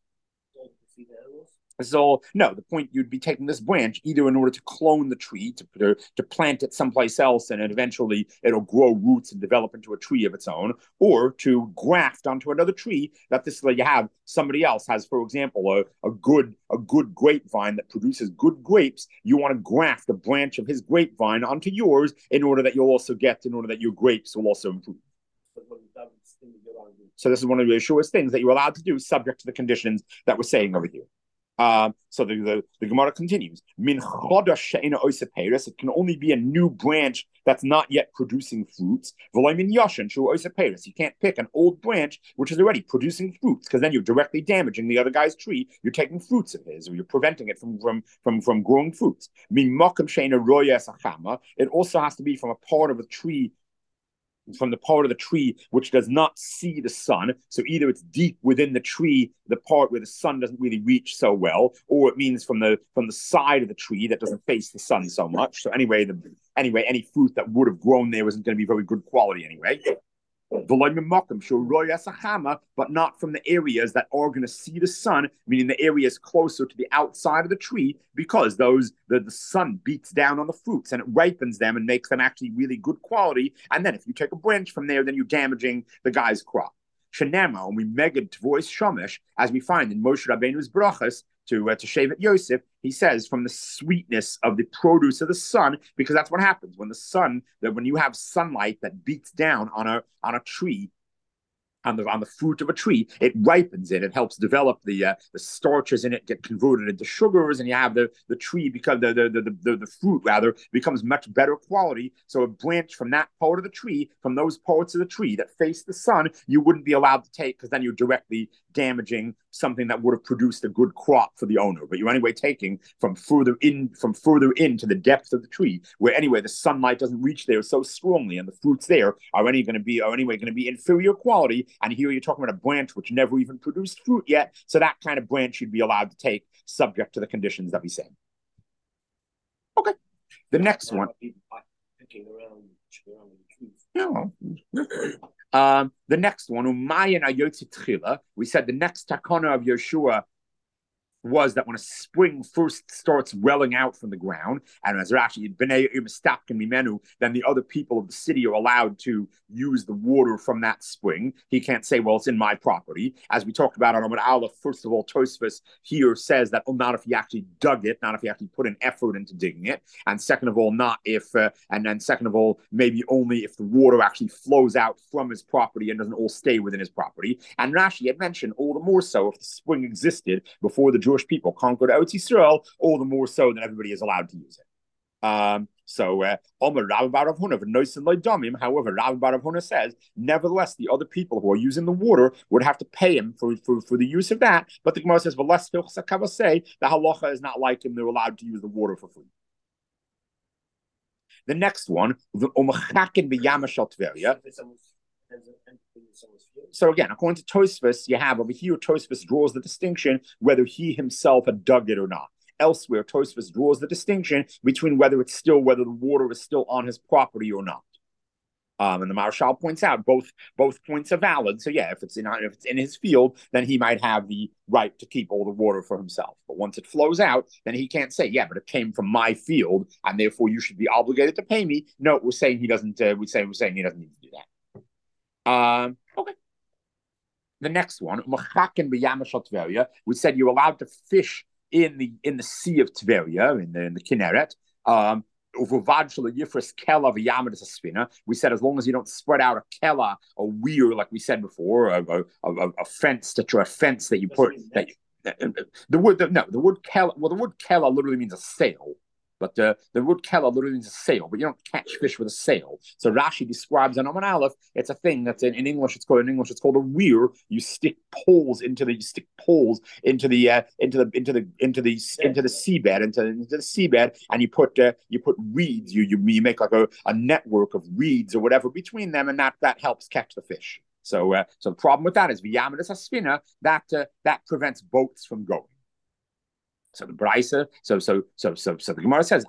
So no, the point you'd be taking this branch either in order to clone the tree, to to, to plant it someplace else, and eventually it'll grow roots and develop into a tree of its own, or to graft onto another tree that this like you have somebody else has, for example, a, a good a good grapevine that produces good grapes. You want to graft a branch of his grapevine onto yours in order that you'll also get in order that your grapes will also improve. So this is one of the surest things that you're allowed to do, subject to the conditions that we're saying over here. Um, so the, the, the Gemara continues. Min chodesh she'ena oiseh peiros. It can only be a new branch that's not yet producing fruits. V'lo min yashen she'u oiseh peiros. You can't pick an old branch which is already producing fruits, because then you're directly damaging the other guy's tree. You're taking fruits of his, or you're preventing it from from from, from growing fruits. Min makom she'ena roya sachama. It also has to be from a part of a tree, from the part of the tree which does not see the sun. So either it's deep within the tree, the part where the sun doesn't really reach so well, or it means from the from the side of the tree that doesn't face the sun so much. So anyway, the anyway, any fruit that would have grown there wasn't going to be very good quality anyway. But not from the areas that are going to see the sun, meaning the areas closer to the outside of the tree, because those the, the sun beats down on the fruits and it ripens them and makes them actually really good quality. And then if you take a branch from there, then you're damaging the guy's crop. Shenema, and we megad voice shamish, as we find in Moshe Rabbeinu's brachas to uh, to Shevet Yosef, he says from the sweetness of the produce of the sun, because that's what happens when the sun, that when you have sunlight that beats down on a on a tree, on the on the fruit of a tree, it ripens it. It helps develop the uh, the starches in it get converted into sugars, and you have the the tree because the the, the the the fruit rather becomes much better quality. So a branch from that part of the tree, from those parts of the tree that face the sun, you wouldn't be allowed to take because then you're directly damaging something that would have produced a good crop for the owner. But you're anyway taking from further in from further into the depth of the tree, where anyway the sunlight doesn't reach there so strongly, and the fruits there are any going to be are anyway going to be inferior quality. And here you're talking about a branch which never even produced fruit yet. So that kind of branch you'd be allowed to take, subject to the conditions that we say. Okay. The next one. Picking around, around the trees. No. Um, the next one, we said the next takana of Yeshua was that when a spring first starts welling out from the ground, and as actually then the other people of the city are allowed to use the water from that spring. He can't say, well, it's in my property. As we talked about on Amud Aleph, first of all, Tosfos here says that, oh, not if you actually dug it, not if you actually put an effort into digging it. And second of all, not if, uh, and then second of all, maybe only if the water actually flows out from his property and doesn't all stay within his property. And Rashi had mentioned all the more so if the spring existed before the Jewish people conquered Eretz Yisrael, all the more so that everybody is allowed to use it. Um, so, uh, however, Rav Bar Rav Huna says, nevertheless, the other people who are using the water would have to pay him for, for, for the use of that. But the Gemara says, well, less say the halacha is not like him; they're allowed to use the water for free. The next one, the So again, according to Tosfos, you have over here, Tosfos draws the distinction whether he himself had dug it or not. Elsewhere, Tosfos draws the distinction between whether it's still, whether the water is still on his property or not. Um, and the Maharshal points out both both points are valid. So yeah, if it's in if it's in his field, then he might have the right to keep all the water for himself. But once it flows out, then he can't say, yeah, but it came from my field, and therefore you should be obligated to pay me. No, we're saying he doesn't. Uh, we say we're saying he doesn't need to do that. Um, okay. The next one, we said you're allowed to fish in the in the Sea of Tveria, in the, in the Kinneret. Um, we said as long as you don't spread out a kela, a weir, like we said before, a, a, a, a fence that you're a fence that you put that you, the word the, no the word kela well the word kela literally means a sail. But uh, the word kela literally means a sail, but you don't catch fish with a sail. So Rashi describes on Amud Aleph, it's a thing that's in, in English. It's called in English. It's called a weir. You stick poles into the you stick poles into the uh, into the into the into the into the seabed into, into the seabed, and you put uh, you put reeds. You you you make like a, a network of reeds or whatever between them, and that that helps catch the fish. So uh, so the problem with that is v'yamidus haspina that uh, that prevents boats from going. So the Braisa, so so so so so the Gemara says,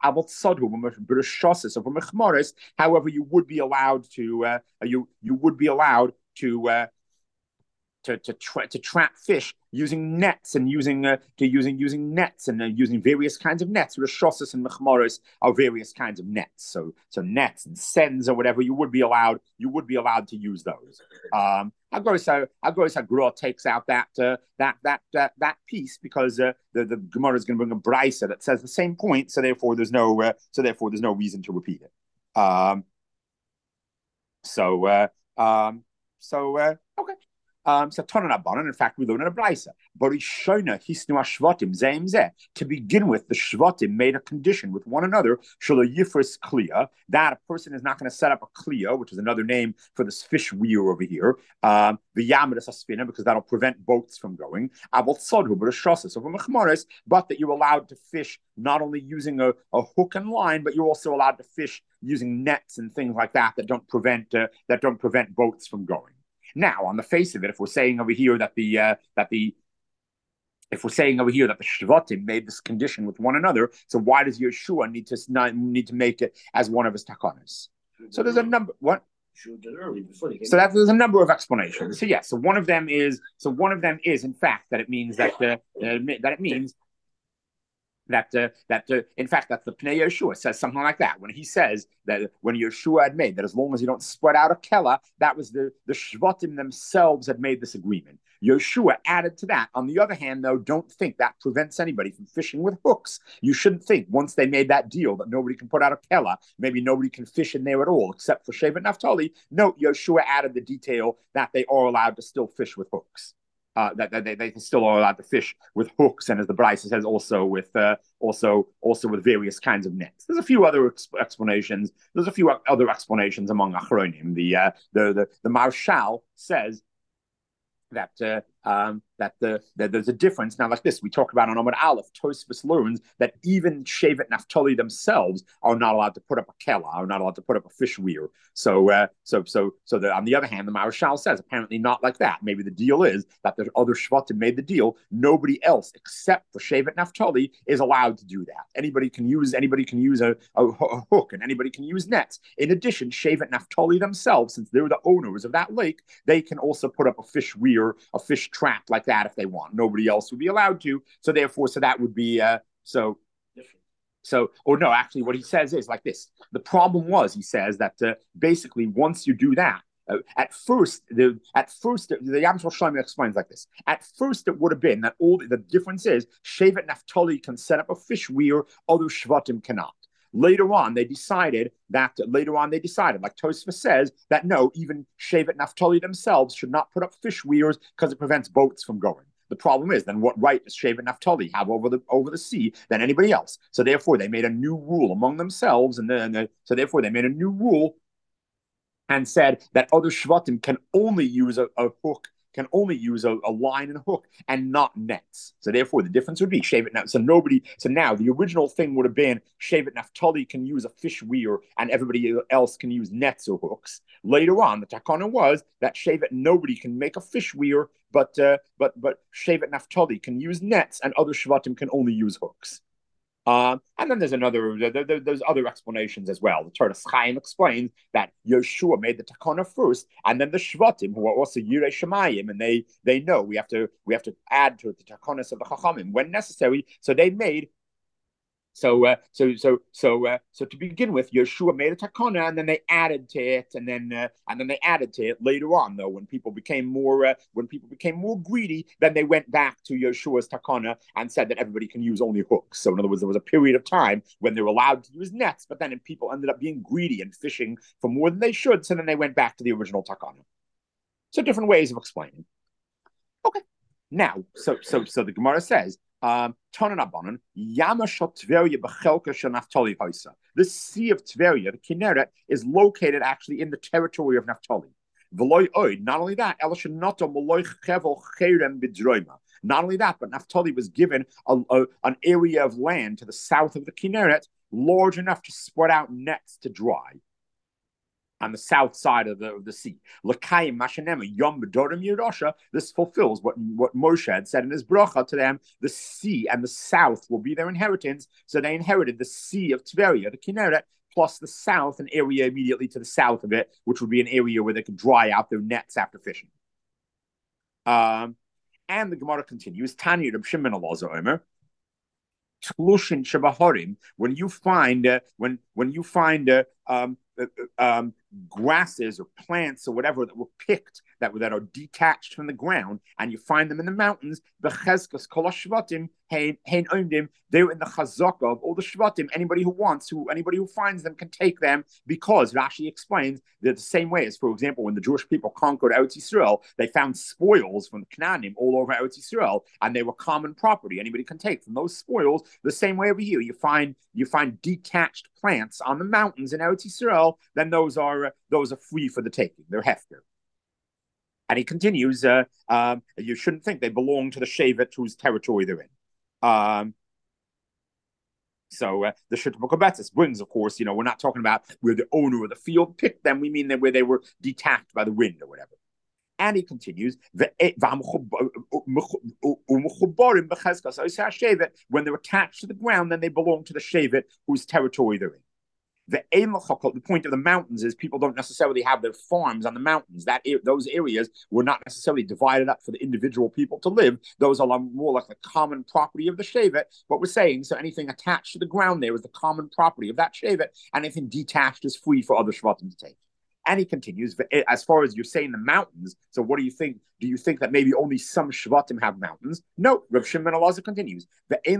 however, you would be allowed to uh, you you would be allowed to uh, to to, tra- to trap fish using nets and using uh, to using using nets and uh, using various kinds of nets. Rishosas and mechmaris are various kinds of nets. So so nets and sens or whatever, you would be allowed you would be allowed to use those. Um, Agoris Agra takes out that uh, that that that that piece because uh, the the Gemara is going to bring a brisa that says the same point. So therefore, there's no uh, so therefore there's no reason to repeat it. Um, so uh, um, so uh, okay. Um, so in fact, we learn in a brisa. To begin with, the shvatim made a condition with one another. Kliya, that a person is not going to set up a kliya, which is another name for this fish weir over here. Um, the yamidas aspina, because that'll prevent boats from going. But that you're allowed to fish not only using a, a hook and line, but you're also allowed to fish using nets and things like that that don't prevent uh, that don't prevent boats from going. Now, on the face of it, if we're saying over here that the uh, that the if we're saying over here that the Shvatim made this condition with one another, so why does Yeshua need to not need to make it as one of his takanas? So there's a number. What? So that there's a number of explanations. So yes, yeah, so one of them is so one of them is in fact that it means that the uh, that it means that uh, that uh, in fact that's the Pnei Yeshua says something like that when he says that when Yeshua had made that as long as you don't spread out a kela, that was the the Shvatim themselves had made this agreement. Yeshua added to that. On the other hand, though, don't think that prevents anybody from fishing with hooks. You shouldn't think once they made that deal that nobody can put out a kela, maybe nobody can fish in there at all except for Shevet Naphtali. No, Yeshua added the detail that they are allowed to still fish with hooks. Uh, that, that they, they still are allowed to fish with hooks, and as the Brisa says, also with uh, also also with various kinds of nets. There's a few other exp- explanations. There's a few other explanations among Achronim. The uh, the the the Marshal says that uh, um, that the that there's a difference now. Like this, we talk about on Amud Aleph. Tosfos learns that even Shevet Naphtali themselves are not allowed to put up a kela, are not allowed to put up a fish weir. So, uh, so, so, so. The, on the other hand, the Marshal says apparently not like that. Maybe the deal is that the other Shvatim made the deal. Nobody else except for Shevet Naphtali is allowed to do that. Anybody can use anybody can use a, a, a hook, and anybody can use nets. In addition, Shevet Naphtali themselves, since they're the owners of that lake, they can also put up a fish weir, a fish trap like that if they want. Nobody else would be allowed to. So therefore, so that would be uh, so. So, or no, actually, what he says is like this. The problem was, he says that uh, basically once you do that, uh, at first, the at first the Yam Shlomo explains like this. At first, it would have been that all the difference is Shevet Naphtali can set up a fish weir, other Shvatim cannot. Later on, they decided that later on they decided, like Tosfos says, that no, even Shevet Naphtali themselves should not put up fish weirs because it prevents boats from going. The problem is then what right does Shevet Naphtali have over the over the sea than anybody else? So therefore they made a new rule among themselves, and then uh, so therefore they made a new rule and said that other Shvatim can only use a, a hook, can only use a, a line and a hook and not nets. So therefore the difference would be Shevet Naphtali. So nobody, so now the original thing would have been Shevet Naphtali can use a fish weir and everybody else can use nets or hooks. Later on, the takana was that Shevet, nobody can make a fish weir, but uh, but but Shevet Naphtali can use nets and other Shvatim can only use hooks. Um, and then there's another, there, there, there's other explanations as well. The Torah Chaim explains that Yeshua made the takana first, and then the Shvatim, who are also Yirei Shemayim, and they they know we have to we have to add to the takanas of the Chachamim when necessary. So they made. So, uh, so, so, so, uh, so to begin with, Yeshua made a takana, and then they added to it, and then, uh, and then they added to it later on. Though, when people became more, uh, when people became more greedy, then they went back to Yeshua's takana and said that everybody can use only hooks. So, in other words, there was a period of time when they were allowed to use nets, but then people ended up being greedy and fishing for more than they should. So then they went back to the original takana. So, different ways of explaining. Okay, now, so, so, so the Gemara says. Um, the Sea of Tveria, the Kinneret, is located actually in the territory of Naphtali. Not only that, not only that, but Naphtali was given a, a, an area of land to the south of the Kinneret large enough to spread out nets to dry. On the south side of the, of the sea. This fulfills what, what Moshe had said in his bracha to them. The sea and the south will be their inheritance. So they inherited the Sea of Tveria, the Kinneret, plus the south, an area immediately to the south of it, which would be an area where they could dry out their nets after fishing. Um, and the Gemara continues, Tanya Reb Shimon Elazar Omer, Tlushin Shabahorim, when you find uh, when when you find uh, um, uh, um, grasses or plants or whatever that were picked that that are detached from the ground, and you find them in the mountains, bechezkas kol hashvatim hein hein omdim, they're in the chazaka of all the shvatim. Anybody who wants, who anybody who finds them can take them, because Rashi explains that the same way as, for example, when the Jewish people conquered Eretz Yisrael, they found spoils from the Canaanim all over Eretz Yisrael, and they were common property. Anybody can take from those spoils. The same way over here, you find you find detached plants on the mountains in Eretz Yisrael, then those are uh, those are free for the taking. They're hefker. And he continues, uh, um, you shouldn't think they belong to the Shevet whose territory they're in. Um, so uh, the Shittim Kobetzis brings, of course, you know, we're not talking about where the owner of the field picked them. We mean that where they were detached by the wind or whatever. And he continues, when they're attached to the ground, then they belong to the Shevet whose territory they're in. The the point of the mountains is people don't necessarily have their farms on the mountains. That those areas were not necessarily divided up for the individual people to live. Those are more like the common property of the shevet. What we're saying, so anything attached to the ground there is the common property of that shevet. Anything detached is free for other shvatim to take. And he continues, as far as you're saying the mountains, so what do you think? Do you think that maybe only some Shvatim have mountains? No, Rav Shimon ben Elazar continues. There's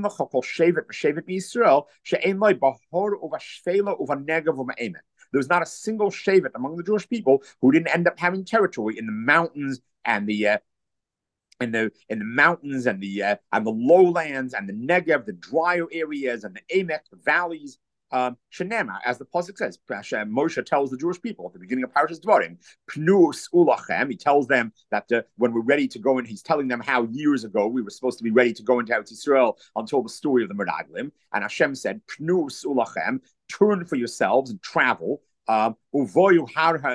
not a single Shevet among the Jewish people who didn't end up having territory in the mountains and the uh, in the in the mountains and the uh, and the lowlands and the Negev, the drier areas and the Emek, the valleys. Um, Shenema, as the pasuk says, Moshe tells the Jewish people at the beginning of Parashas Dvarim, Pnus ulachem. He tells them that uh, when we're ready to go in, he's telling them how years ago we were supposed to be ready to go into Eretz Yisrael until the story of the Meraglim. And Hashem said, Pnus ulachem, turn for yourselves and travel. Um, come to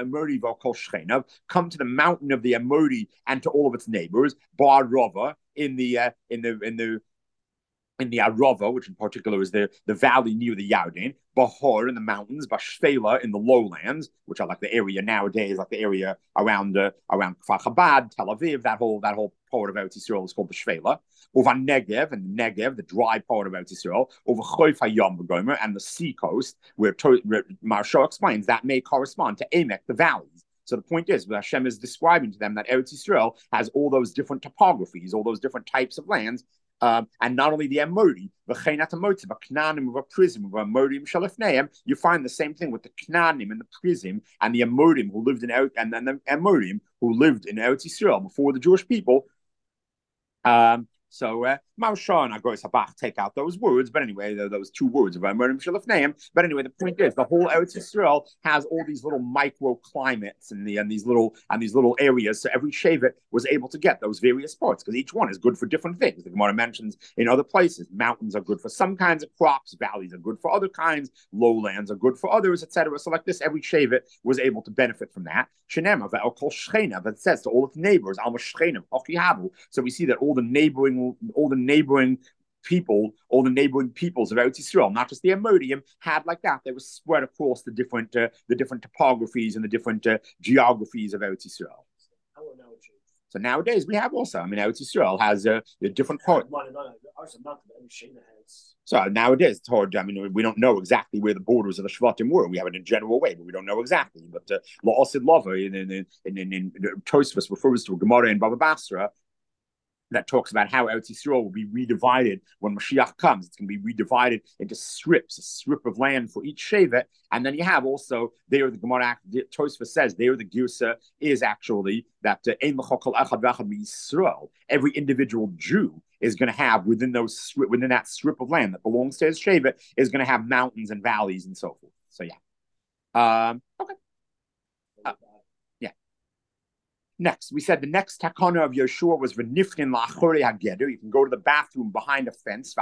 the mountain of the Amori and to all of its neighbors. Bar Rava in the uh, in the in the in the Arava, which in particular is the, the valley near the Yarden, Bahor in the mountains, Bashfela in the lowlands, which are like the area nowadays, like the area around uh, around Kfar Chabad, Tel Aviv, that whole that whole part of Eretz Yisrael is called the Shfela. Over Negev and the Negev, the dry part of Eretz Yisrael, over Choif Hayom V'Gomer and the sea coast, where, where Maharsha explains that may correspond to Emek, the valleys. So the point is, Hashem is describing to them that Eretz Yisrael has all those different topographies, all those different types of lands. Um, and not only the Amori, you find the same thing with the Knanim and the Prizim and the Amorim who lived in and then the Amorim who lived in Eretz Yisrael before the Jewish people. Um, So Maharsha and Agoros Habach take out those words, but anyway, those two words of Amorim Shalafneim. But anyway, the point is, the whole Eretz Yisrael has all these little microclimates and the and these little and these little areas. So every shevet was able to get those various parts because each one is good for different things. The Gemara mentions in other places, mountains are good for some kinds of crops, valleys are good for other kinds, lowlands are good for others, et cetera. So like this, every shevet was able to benefit from that. Shenema ve'okol shchena, that says to all its neighbors, alma shchena, ochihavu. So we see that all the neighboring all the neighboring people, all the neighboring peoples of Eretz Yisrael, not just the Amodium, had like that. They were spread across the different uh, the different topographies and the different uh, geographies of Eretz Yisrael. So nowadays we have also, I mean, Eretz Yisrael has uh, a different part. So nowadays it's hard. I mean, we don't know exactly where the borders of the Shvatim were. We have it in a general way, but we don't know exactly. But La'asid Lava in in in, in, in, in Tosfos refers to a Gemara in Baba Basra that talks about how Eretz Yisrael will be redivided when Mashiach comes. It's going to be redivided into strips, a strip of land for each shevet. And then you have also, there the Gemara, Tosfos says, there the Girsa is actually that uh, every individual Jew is going to have within those within that strip of land that belongs to his shevet is going to have mountains and valleys and so forth. So yeah. Um, okay. Uh, Next, we said the next takana of Yeshua was v'nifkin la'achorei hageder. You can go to the bathroom behind a fence,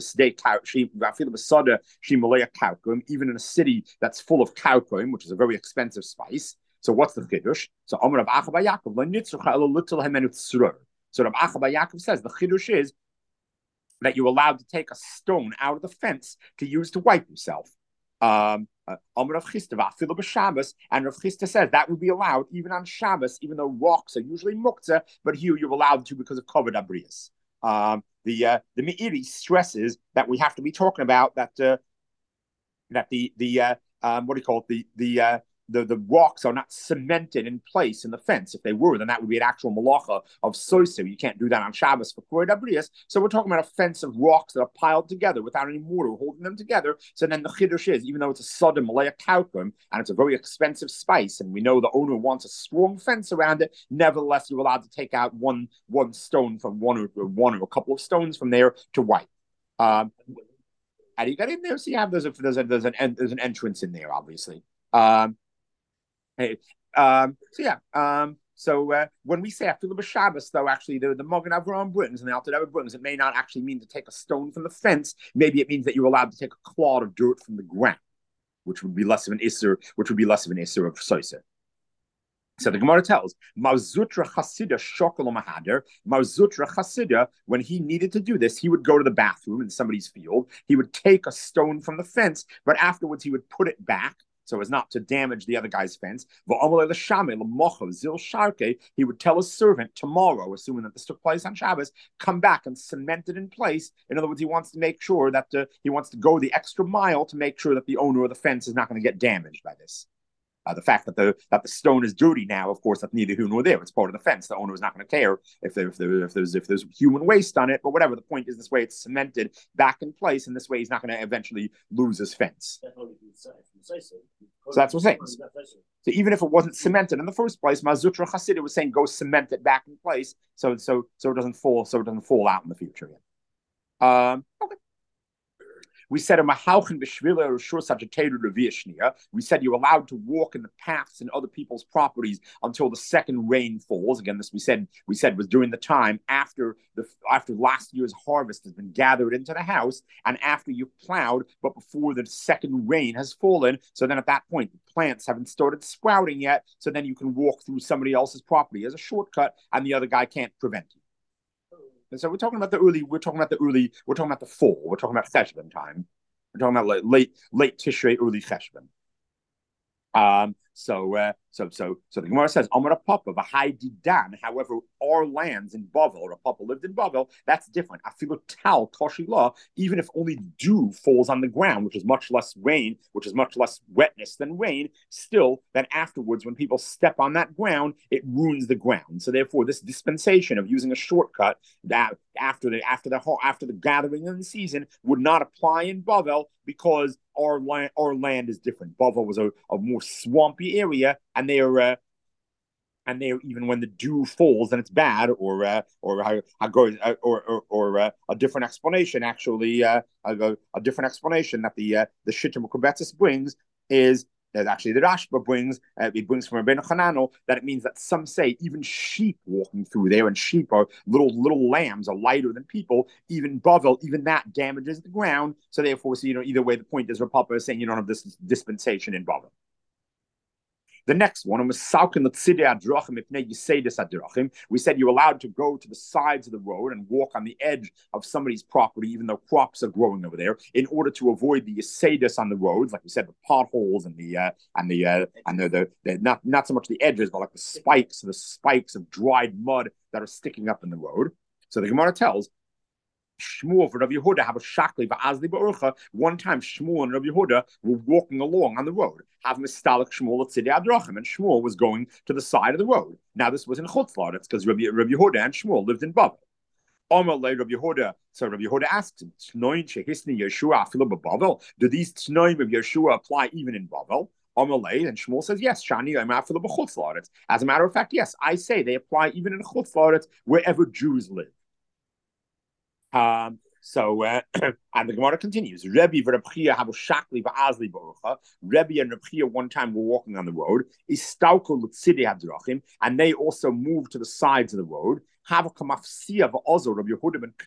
even in a city that's full of kaukim, which is a very expensive spice. So what's the chiddush? So Amar Rav Acha bar Yaakov lo So Rav Acha bar Yaakov says the chiddush is that you're allowed to take a stone out of the fence to use to wipe yourself. Um, uh, and Rav Chisda says that would be allowed even on Shabbos, even though rocks are usually muktzah, but here you're allowed to because of kavod abrius. Um, the uh, the Meiri stresses that we have to be talking about that uh, that the the uh, um, what do you call it the the uh, The, the rocks are not cemented in place in the fence. If they were, then that would be an actual malacha of soiser. You can't do that on Shabbos for Kavod Abrius. So we're talking about a fence of rocks that are piled together without any mortar holding them together. So then the chiddush is, even though it's a sodom malaya kaukum and it's a very expensive spice, and we know the owner wants a strong fence around it, nevertheless you're allowed to take out one one stone from one or one or a couple of stones from there to wipe. Um, how do you get in there? So you have there's a there's a there's an there's an entrance in there, obviously. Um, Hey, um, so yeah, um, so uh, when we say afilu b'Shabbos, though, actually the the Magen Avraham brings and the Alter Rebbe brings, it may not actually mean to take a stone from the fence. Maybe it means that you're allowed to take a clod of dirt from the ground, which would be less of an isser, which would be less of an isser of soiser. So the Gemara tells Marzutra Chasida Shokel Mahader. Marzutra Chasida, when he needed to do this, he would go to the bathroom in somebody's field. He would take a stone from the fence, but afterwards he would put it back so as not to damage the other guy's fence. He would tell his servant tomorrow, assuming that this took place on Shabbos, come back and cement it in place. In other words, he wants to make sure that uh, he wants to go the extra mile to make sure that the owner of the fence is not going to get damaged by this. Uh, the fact that the that the stone is dirty now, of course, that's neither here nor there. It's part of the fence. The owner is not going to care if there, if, there, if there's if there's human waste on it, but whatever. The point is, this way it's cemented back in place, and this way he's not going to eventually lose his fence. So that's what I'm saying. So even if it wasn't cemented in the first place, Mazutra Chasida was saying go cement it back in place, so so so it doesn't fall so it doesn't fall out in the future. Um, okay. We said a mahauchen b'shvila or shur sagittated reviashnia. We said you're allowed to walk in the paths in other people's properties until the second rain falls. Again, this we said we said was during the time after the after last year's harvest has been gathered into the house and after you've plowed, but before the second rain has fallen. So then at that point, the plants haven't started sprouting yet. So then you can walk through somebody else's property as a shortcut, and the other guy can't prevent you. And so we're talking about the early, we're talking about the early, we're talking about the fall, we're talking about Cheshvan time. We're talking about late, late, late Tishrei, early Cheshvan. Um, so, uh, so, so, so the Gemara says, Amar Papa, V'hai Didan. However, our lands in Bavel, or a Papa lived in Bavel, that's different. Afilu Tal Toshila, even if only dew falls on the ground, which is much less rain, which is much less wetness than rain, still, then afterwards, when people step on that ground, it ruins the ground. So therefore, this dispensation of using a shortcut that after the after the after the gathering in the season would not apply in Bavel because our land our land is different. Bavel was a, a more swampy area, and they are uh, and they even when the dew falls, then it's bad, or uh, or how, how goes uh, or or, or uh, a different explanation actually uh, a, a different explanation that the uh, the Shittim Kubetzis brings is. That actually the Rashba brings, uh, it brings from Rabbeinu Chananel that it means that some say even sheep walking through there, and sheep are little little lambs are lighter than people. Even Bavel, even that damages the ground. So therefore, so you know, either way, the point is, Rapapa is saying you don't have this dispensation in Bavel. The next one, we said you're allowed to go to the sides of the road and walk on the edge of somebody's property, even though crops are growing over there, in order to avoid the yasedus on the roads, like we said, the potholes and the uh, and the uh, and the, the, the not not so much the edges, but like the spikes, the spikes of dried mud that are sticking up in the road. So the Gemara tells. Shmuel for Rabbi Yehuda have a shakli va'azli ba'urcha. One time, Shmuel and Rabbi Yehuda were walking along on the road. Have mistalik Shmuel at Tzidei Adrachim, and Shmuel was going to the side of the road. Now this was in Chutz La'aretz because Rabbi, Rabbi Yehuda and Shmuel lived in Bavel. Amar le Rabbi Yehuda. So Rabbi Yehuda asks him, "Tnoin shehisni Yeshua afilu b'Bavel? Do these tnoim of Yeshua apply even in Bavel?" Amar le, and Shmuel says, "Yes, Shani I'm afilu b'Chutz La'aretz." As a matter of fact, yes, I say they apply even in Chutz La'aretz wherever Jews live. Um, so, uh, and the Gemara continues. Rebbe v'Rabchia have a shakli va'azli b'orcha. Rebbe and Rabchia one time were walking on the road. Istauko l'tzidei hadrachim, and they also moved to the sides of the road. Then Rabbi Yehuda ben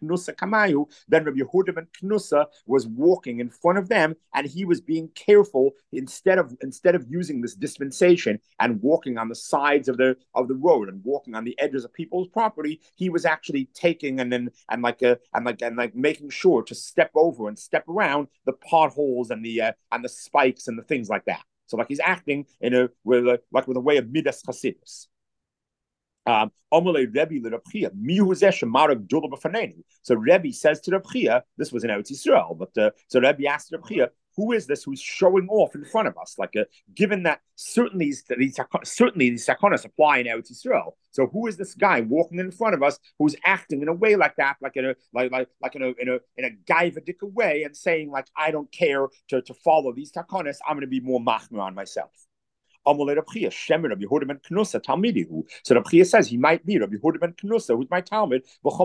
Knusa was walking in front of them, and he was being careful instead of instead of using this dispensation and walking on the sides of the of the road and walking on the edges of people's property. He was actually taking and then and like uh, and like and like making sure to step over and step around the potholes and the uh, and the spikes and the things like that. So like he's acting in a with a, like with a way of midas chasidus. Um, so Rebbe says to Rabchia, this was in Eretz Yisrael, but uh, so Rebbe asked Rabchia, who is this who's showing off in front of us? Like, uh, given that certainly these certainly these sakonas apply in Eretz Yisrael, so who is this guy walking in front of us who's acting in a way like that, like in a like like like in a in a in a gaivadik way, and saying like I don't care to to follow these takonas, I'm going to be more machmir on myself. So Rabbi Chia says he might be Rabbi Yehuda ben Knusa, who's my Talmud.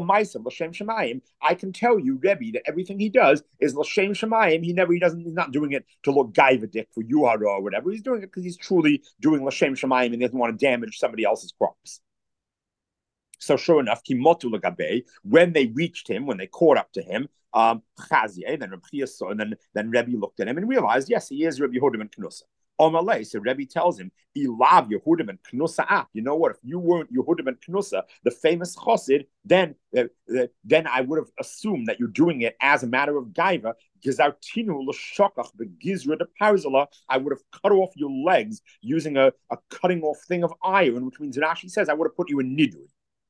I can tell you, Rebbe, that everything he does is l'shem shemayim. He never, he doesn't, he's not doing it to look gaivadik for Yuhara or whatever. He's doing it because he's truly doing l'shem shemayim and he doesn't want to damage somebody else's crops. So sure enough, when they reached him, when they caught up to him, um, then Rabbi Chia saw, and then then Rebbe looked at him and realized, yes, he is Rabbi Yehuda ben Knusa. Omalei. So Rebbe tells him, Ilav Yehuda ben Knusa ap. You know what? If you weren't Yehuda ben Knusa, the famous chassid, then uh, uh, then I would have assumed that you're doing it as a matter of gaiva. I would have cut off your legs using a, a cutting off thing of iron, which means Rashi says I would have put you in nidui.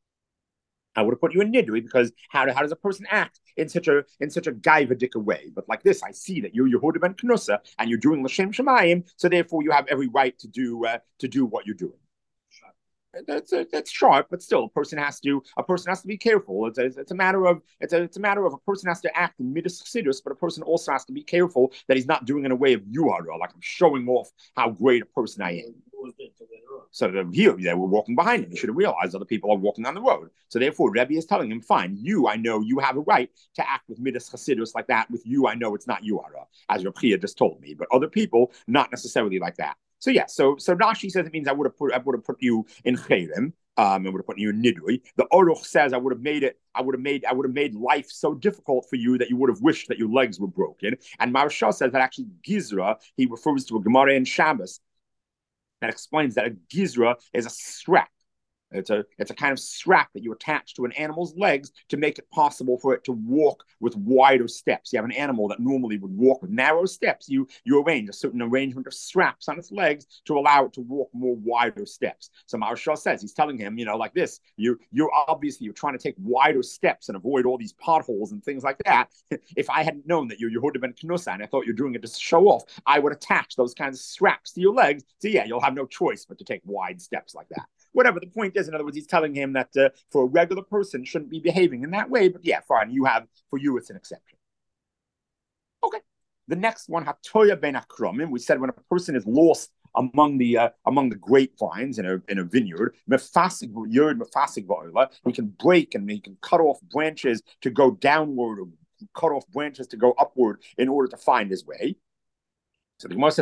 I would have put you in nidui because how, how does a person act in such a in such a gaivadic way? But like this, I see that you're Yehuda ben Knusa and you're doing l'shem shemayim, so therefore you have every right to do uh, to do what you're doing. That's a, that's sharp, but still, a person has to a person has to be careful. It's a, it's a matter of it's a it's a matter of a person has to act in midas chassidus, but a person also has to be careful that he's not doing it in a way of yuhara, like I'm showing off how great a person I am. So here they were walking behind him. He should have realized other people are walking on the road. So therefore, Rebbe is telling him, fine, you, I know you have a right to act with midas chassidus like that. With you, I know it's not yuhara, as Reb Chia just told me, but other people, not necessarily like that. So yeah, so so Rashi says it means I would have put I would have put you in chayrim, um, and would have put you in nidui. The Aruch says I would have made it, I would have made I would have made life so difficult for you that you would have wished that your legs were broken. And Maharsha says that actually gizra, he refers to a Gemara in Shabbos that explains that a gizra is a strap. It's a it's a kind of strap that you attach to an animal's legs to make it possible for it to walk with wider steps. You have an animal that normally would walk with narrow steps. You you arrange a certain arrangement of straps on its legs to allow it to walk more wider steps. So Maharsha says he's telling him, you know, like this. You you're obviously you're trying to take wider steps and avoid all these potholes and things like that. If I hadn't known that you're Yehuda ben Knusa and I thought you're doing it to show off, I would attach those kinds of straps to your legs. So yeah, you'll have no choice but to take wide steps like that. Whatever the point is, in other words, he's telling him that uh, for a regular person shouldn't be behaving in that way. But yeah, fine, you have for you it's an exception. Okay, the next one, hatoya ben akromim. We said when a person is lost among the uh, among the grapevines in a in a vineyard, mefasig yerd mefasig va'ola, he can break and he can cut off branches to go downward or cut off branches to go upward in order to find his way. So the Gemara says,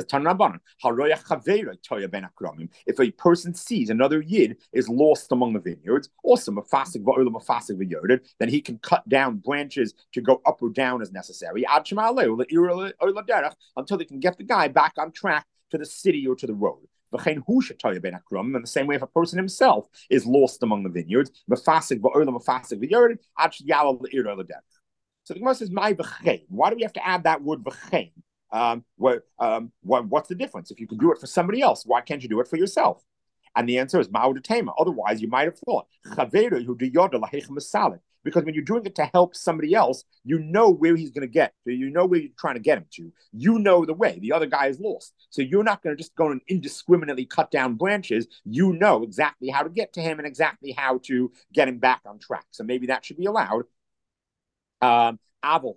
if a person sees another yid is lost among the vineyards, also then he can cut down branches to go up or down as necessary, until they can get the guy back on track to the city or to the road. In the same way, if a person himself is lost among the vineyards, so the Gemara says, why do we have to add that word v'chein? Um, what, um, what, what's the difference? If you can do it for somebody else, why can't you do it for yourself? And the answer is ma'udatema. Otherwise, you might have thought because when you're doing it to help somebody else, you know where he's going to get. You know where you're trying to get him to. You know the way. The other guy is lost, so you're not going to just go and indiscriminately cut down branches. You know exactly how to get to him and exactly how to get him back on track. So maybe that should be allowed. Um, but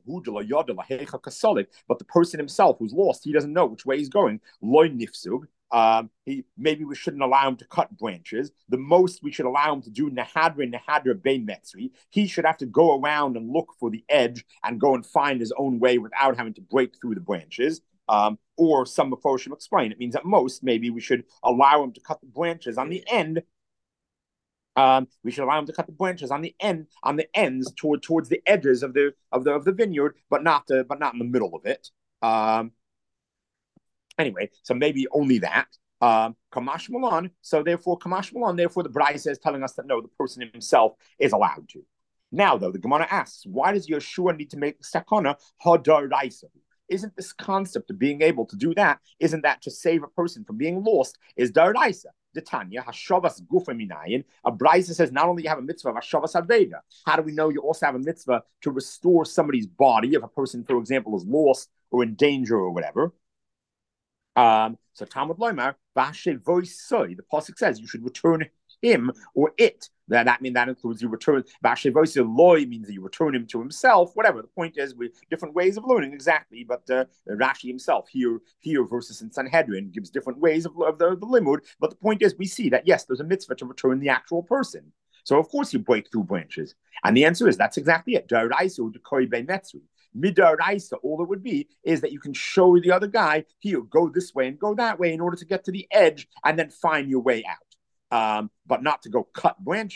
the person himself who's lost, he doesn't know which way he's going. Um, he maybe we shouldn't allow him to cut branches. The most we should allow him to do nehadra nehadra bein metzri. He should have to go around and look for the edge and go and find his own way without having to break through the branches. Um, or some Mephoshim explain it means at most maybe we should allow him to cut the branches on the end. Um, we should allow him to cut the branches on the end, on the ends, toward towards the edges of the of the of the vineyard, but not the, but not in the middle of it. Um, anyway, so maybe only that. Um, Kamash Malan. So therefore, Kamash Malan. Therefore, the Braisa is telling us that no, the person himself is allowed to. Now, though, the Gemara asks, why does Yeshua need to make sakana hadaraisa? Isn't this concept of being able to do that? Isn't that to save a person from being lost? Is daraisa? The Tanya, Hashavas Gufa Minayin, a Braisa says not only you have a mitzvah of Hashavas Aveda, how do we know you also have a mitzvah to restore somebody's body if a person, for example, is lost or in danger or whatever? Um, so Talmud Loimar, Vashe Voisoi, the Pasuk says you should return him or it. That, that means that includes you return. Vashe Voisoi Loi means that you return him to himself, whatever. The point is, we different ways of learning exactly, but uh, Rashi himself here, here versus in Sanhedrin gives different ways of, of the, the limud. But the point is, we see that yes, there's a mitzvah to return the actual person. So of course you break through branches, and the answer is that's exactly it. Daraisa dekoi bei metzri. Midaraisa, all it would be is that you can show the other guy, here, go this way and go that way in order to get to the edge and then find your way out. Um, but not to go cut branches.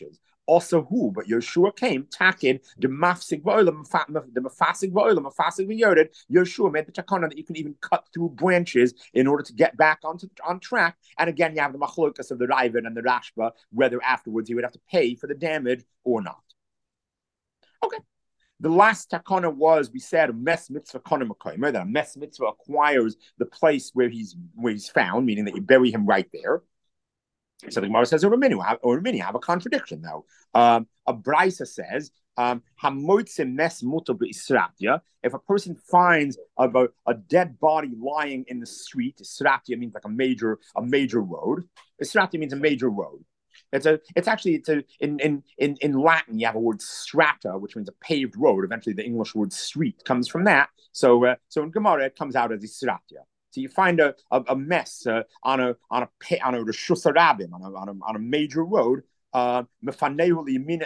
Also who, but Yeshua came, taking the mafsig v'olam, the mafasig v'olam, mafasig v'yoded. Yeshua made the takana that you can even cut through branches in order to get back onto on track. And again, you have the machlokas of the Ravid and the Rashba, whether afterwards he would have to pay for the damage or not. Okay. The last takana was, we said, a mes mitzvah kana makomer, that a mes mitzvah acquires the place where he's where he's found, meaning that you bury him right there. So the Gemara says, or many have a contradiction though. Um, a Brisa says, um, if a person finds a, a dead body lying in the street, Isratia means like a major a major road. Isratia means a major road. It's a it's actually it's a in in in in Latin you have a word strata, which means a paved road. Eventually the English word street comes from that. So uh, so in Gemara it comes out as Isratia. So you find a, a, a mess uh, on a on a on a Reshus Harabim, on a on a on a major road. Uh, then you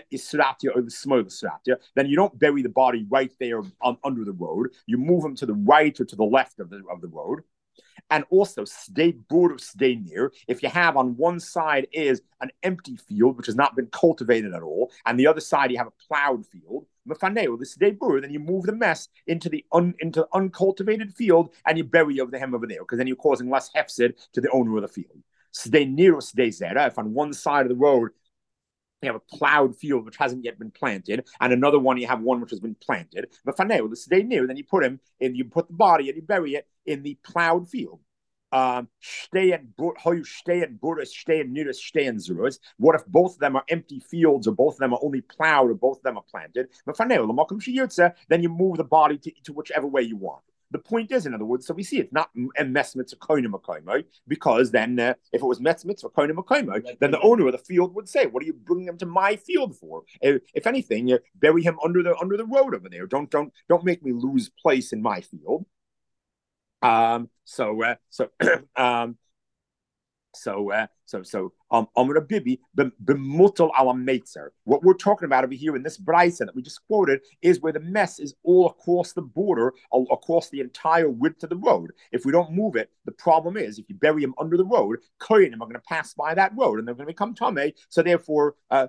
don't bury the body right there on, under the road. You move him to the right or to the left of the of the road. And also, stay board or stay near. If you have on one side is an empty field which has not been cultivated at all, and the other side you have a plowed field, then you move the mess into the un, into uncultivated field and you bury over the hem over there, because then you're causing less hefsid to the owner of the field. Stay near or stay zera. If on one side of the road you have a plowed field which hasn't yet been planted, and another one you have one which has been planted. But faneu, the stay near, then you put him in, you put the body and you bury it in the plowed field. Um, stay and how you stay and buras, stay and nearest, stay and zeros. What if both of them are empty fields, or both of them are only plowed, or both of them are planted? But faneu, then you move the body to, to whichever way you want. The point is, in other words, so we see it's not a mes mitzvah koine makoimo, because then uh, if it was mes mitzvah koine makoimo, then the owner of the field would say, "What are you bringing him to my field for? If, if anything, you bury him under the under the road over there. Don't don't don't make me lose place in my field." Um. So uh, so um. So uh, so so um Amr Bibi b'mutal ala meitzer. What we're talking about over here in this brisa that we just quoted is where the mess is all across the border, all across the entire width of the road. If we don't move it, the problem is if you bury him under the road, koyanim are going to pass by that road and they're going to become tamei. So therefore, uh,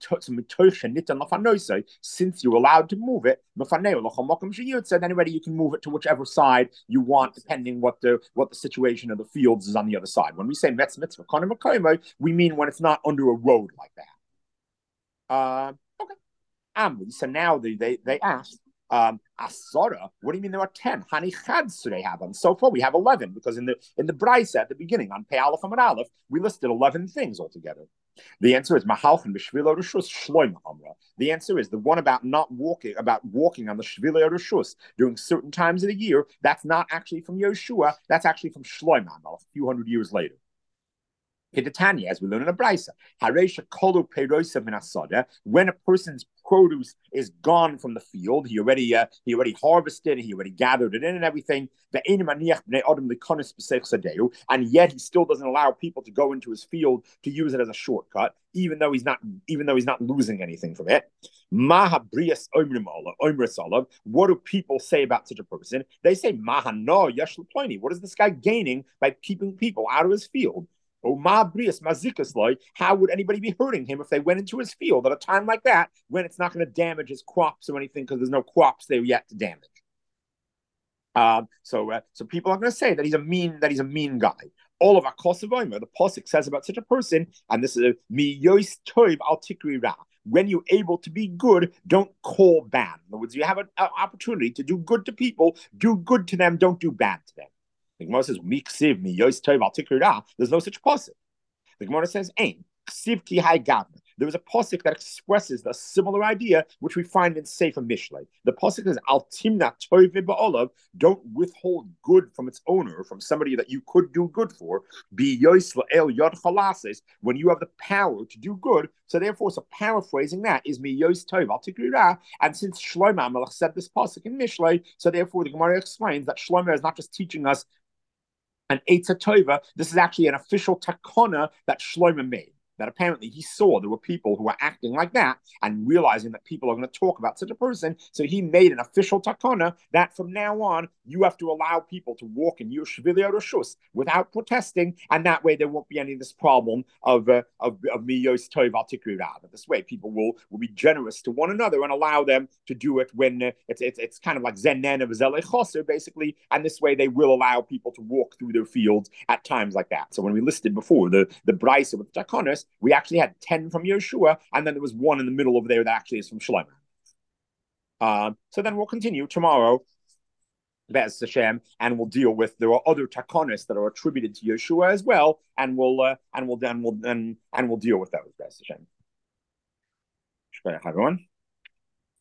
since you're allowed to move it, then anybody you can move it to whichever side you want, depending what the what the situation of the fields is on the other side. When we say metz mitzvah konim makoimo, we mean when it's not under a road like that. Uh, okay. Um, so now they they, they asked, um, Asara, what do you mean there are ten? Hani chads they have them. So far we have eleven, because in the in the Brisa at the beginning on Pei Aleph and Aleph, we listed eleven things altogether. The answer is Mahalchin b'Shvila Rishus Shloim Amra. The answer is the one about not walking, about walking on the Shvila Rishus during certain times of the year. That's not actually from Yeshua. That's actually from Shloim Amra, a few hundred years later. Tanya, as we learn in a Brisa, when a person's produce is gone from the field, he already uh, he already harvested, he already gathered it in and everything, and yet he still doesn't allow people to go into his field to use it as a shortcut, even though he's not even though he's not losing anything from it. What do people say about such a person? They say, what is this guy gaining by keeping people out of his field? Oh, ma brias mazikas loy. How would anybody be hurting him if they went into his field at a time like that, when it's not going to damage his crops or anything, because there's no crops there yet to damage? Um, so, uh, so people are going to say that he's a mean that he's a mean guy. All of our Kosovoimer, the Pasuk says about such a person, and this is mi yois toiv al tikri ra. When you're able to be good, don't call bad. In other words, you have an opportunity to do good to people, do good to them, don't do bad to them. The Gemara says, there's no such pasuk. The Gemara says, Ain. There is a pasuk that expresses the similar idea, which we find in Sefer Mishlei. The pasuk says, Al timna toiv ba'olav, don't withhold good from its owner, from somebody that you could do good for. Be yois la'el yod chalases, when you have the power to do good. So therefore, so paraphrasing that is mi yois toiv al tikri ra. And since Shlomo Melech said this pasuk in Mishlei, so therefore the Gemara explains that Shlomo is not just teaching us an Eitzah Tova, this is actually an official takana that Shlomo made. that apparently he saw there were people who were acting like that, and realizing that people are going to talk about such a person, so he made an official takana that from now on you have to allow people to walk in your shvili rishus without protesting, and that way there won't be any of this problem of uh, of of miyos tov al tikri rav. This way, people will will be generous to one another and allow them to do it when uh, it's it's it's kind of like zenen of zelei basically, and this way they will allow people to walk through their fields at times like that. So when we listed before the the brisa with the takonis, we actually had ten from Yeshua, and then there was one in the middle over there that actually is from Shlomo. Um, so then we'll continue tomorrow, Be'ez Hashem, and we'll deal with there are other takonis that are attributed to Yeshua as well, and we'll uh, and we'll then we'll and and we'll deal with those, Be'ez Hashem. Everyone.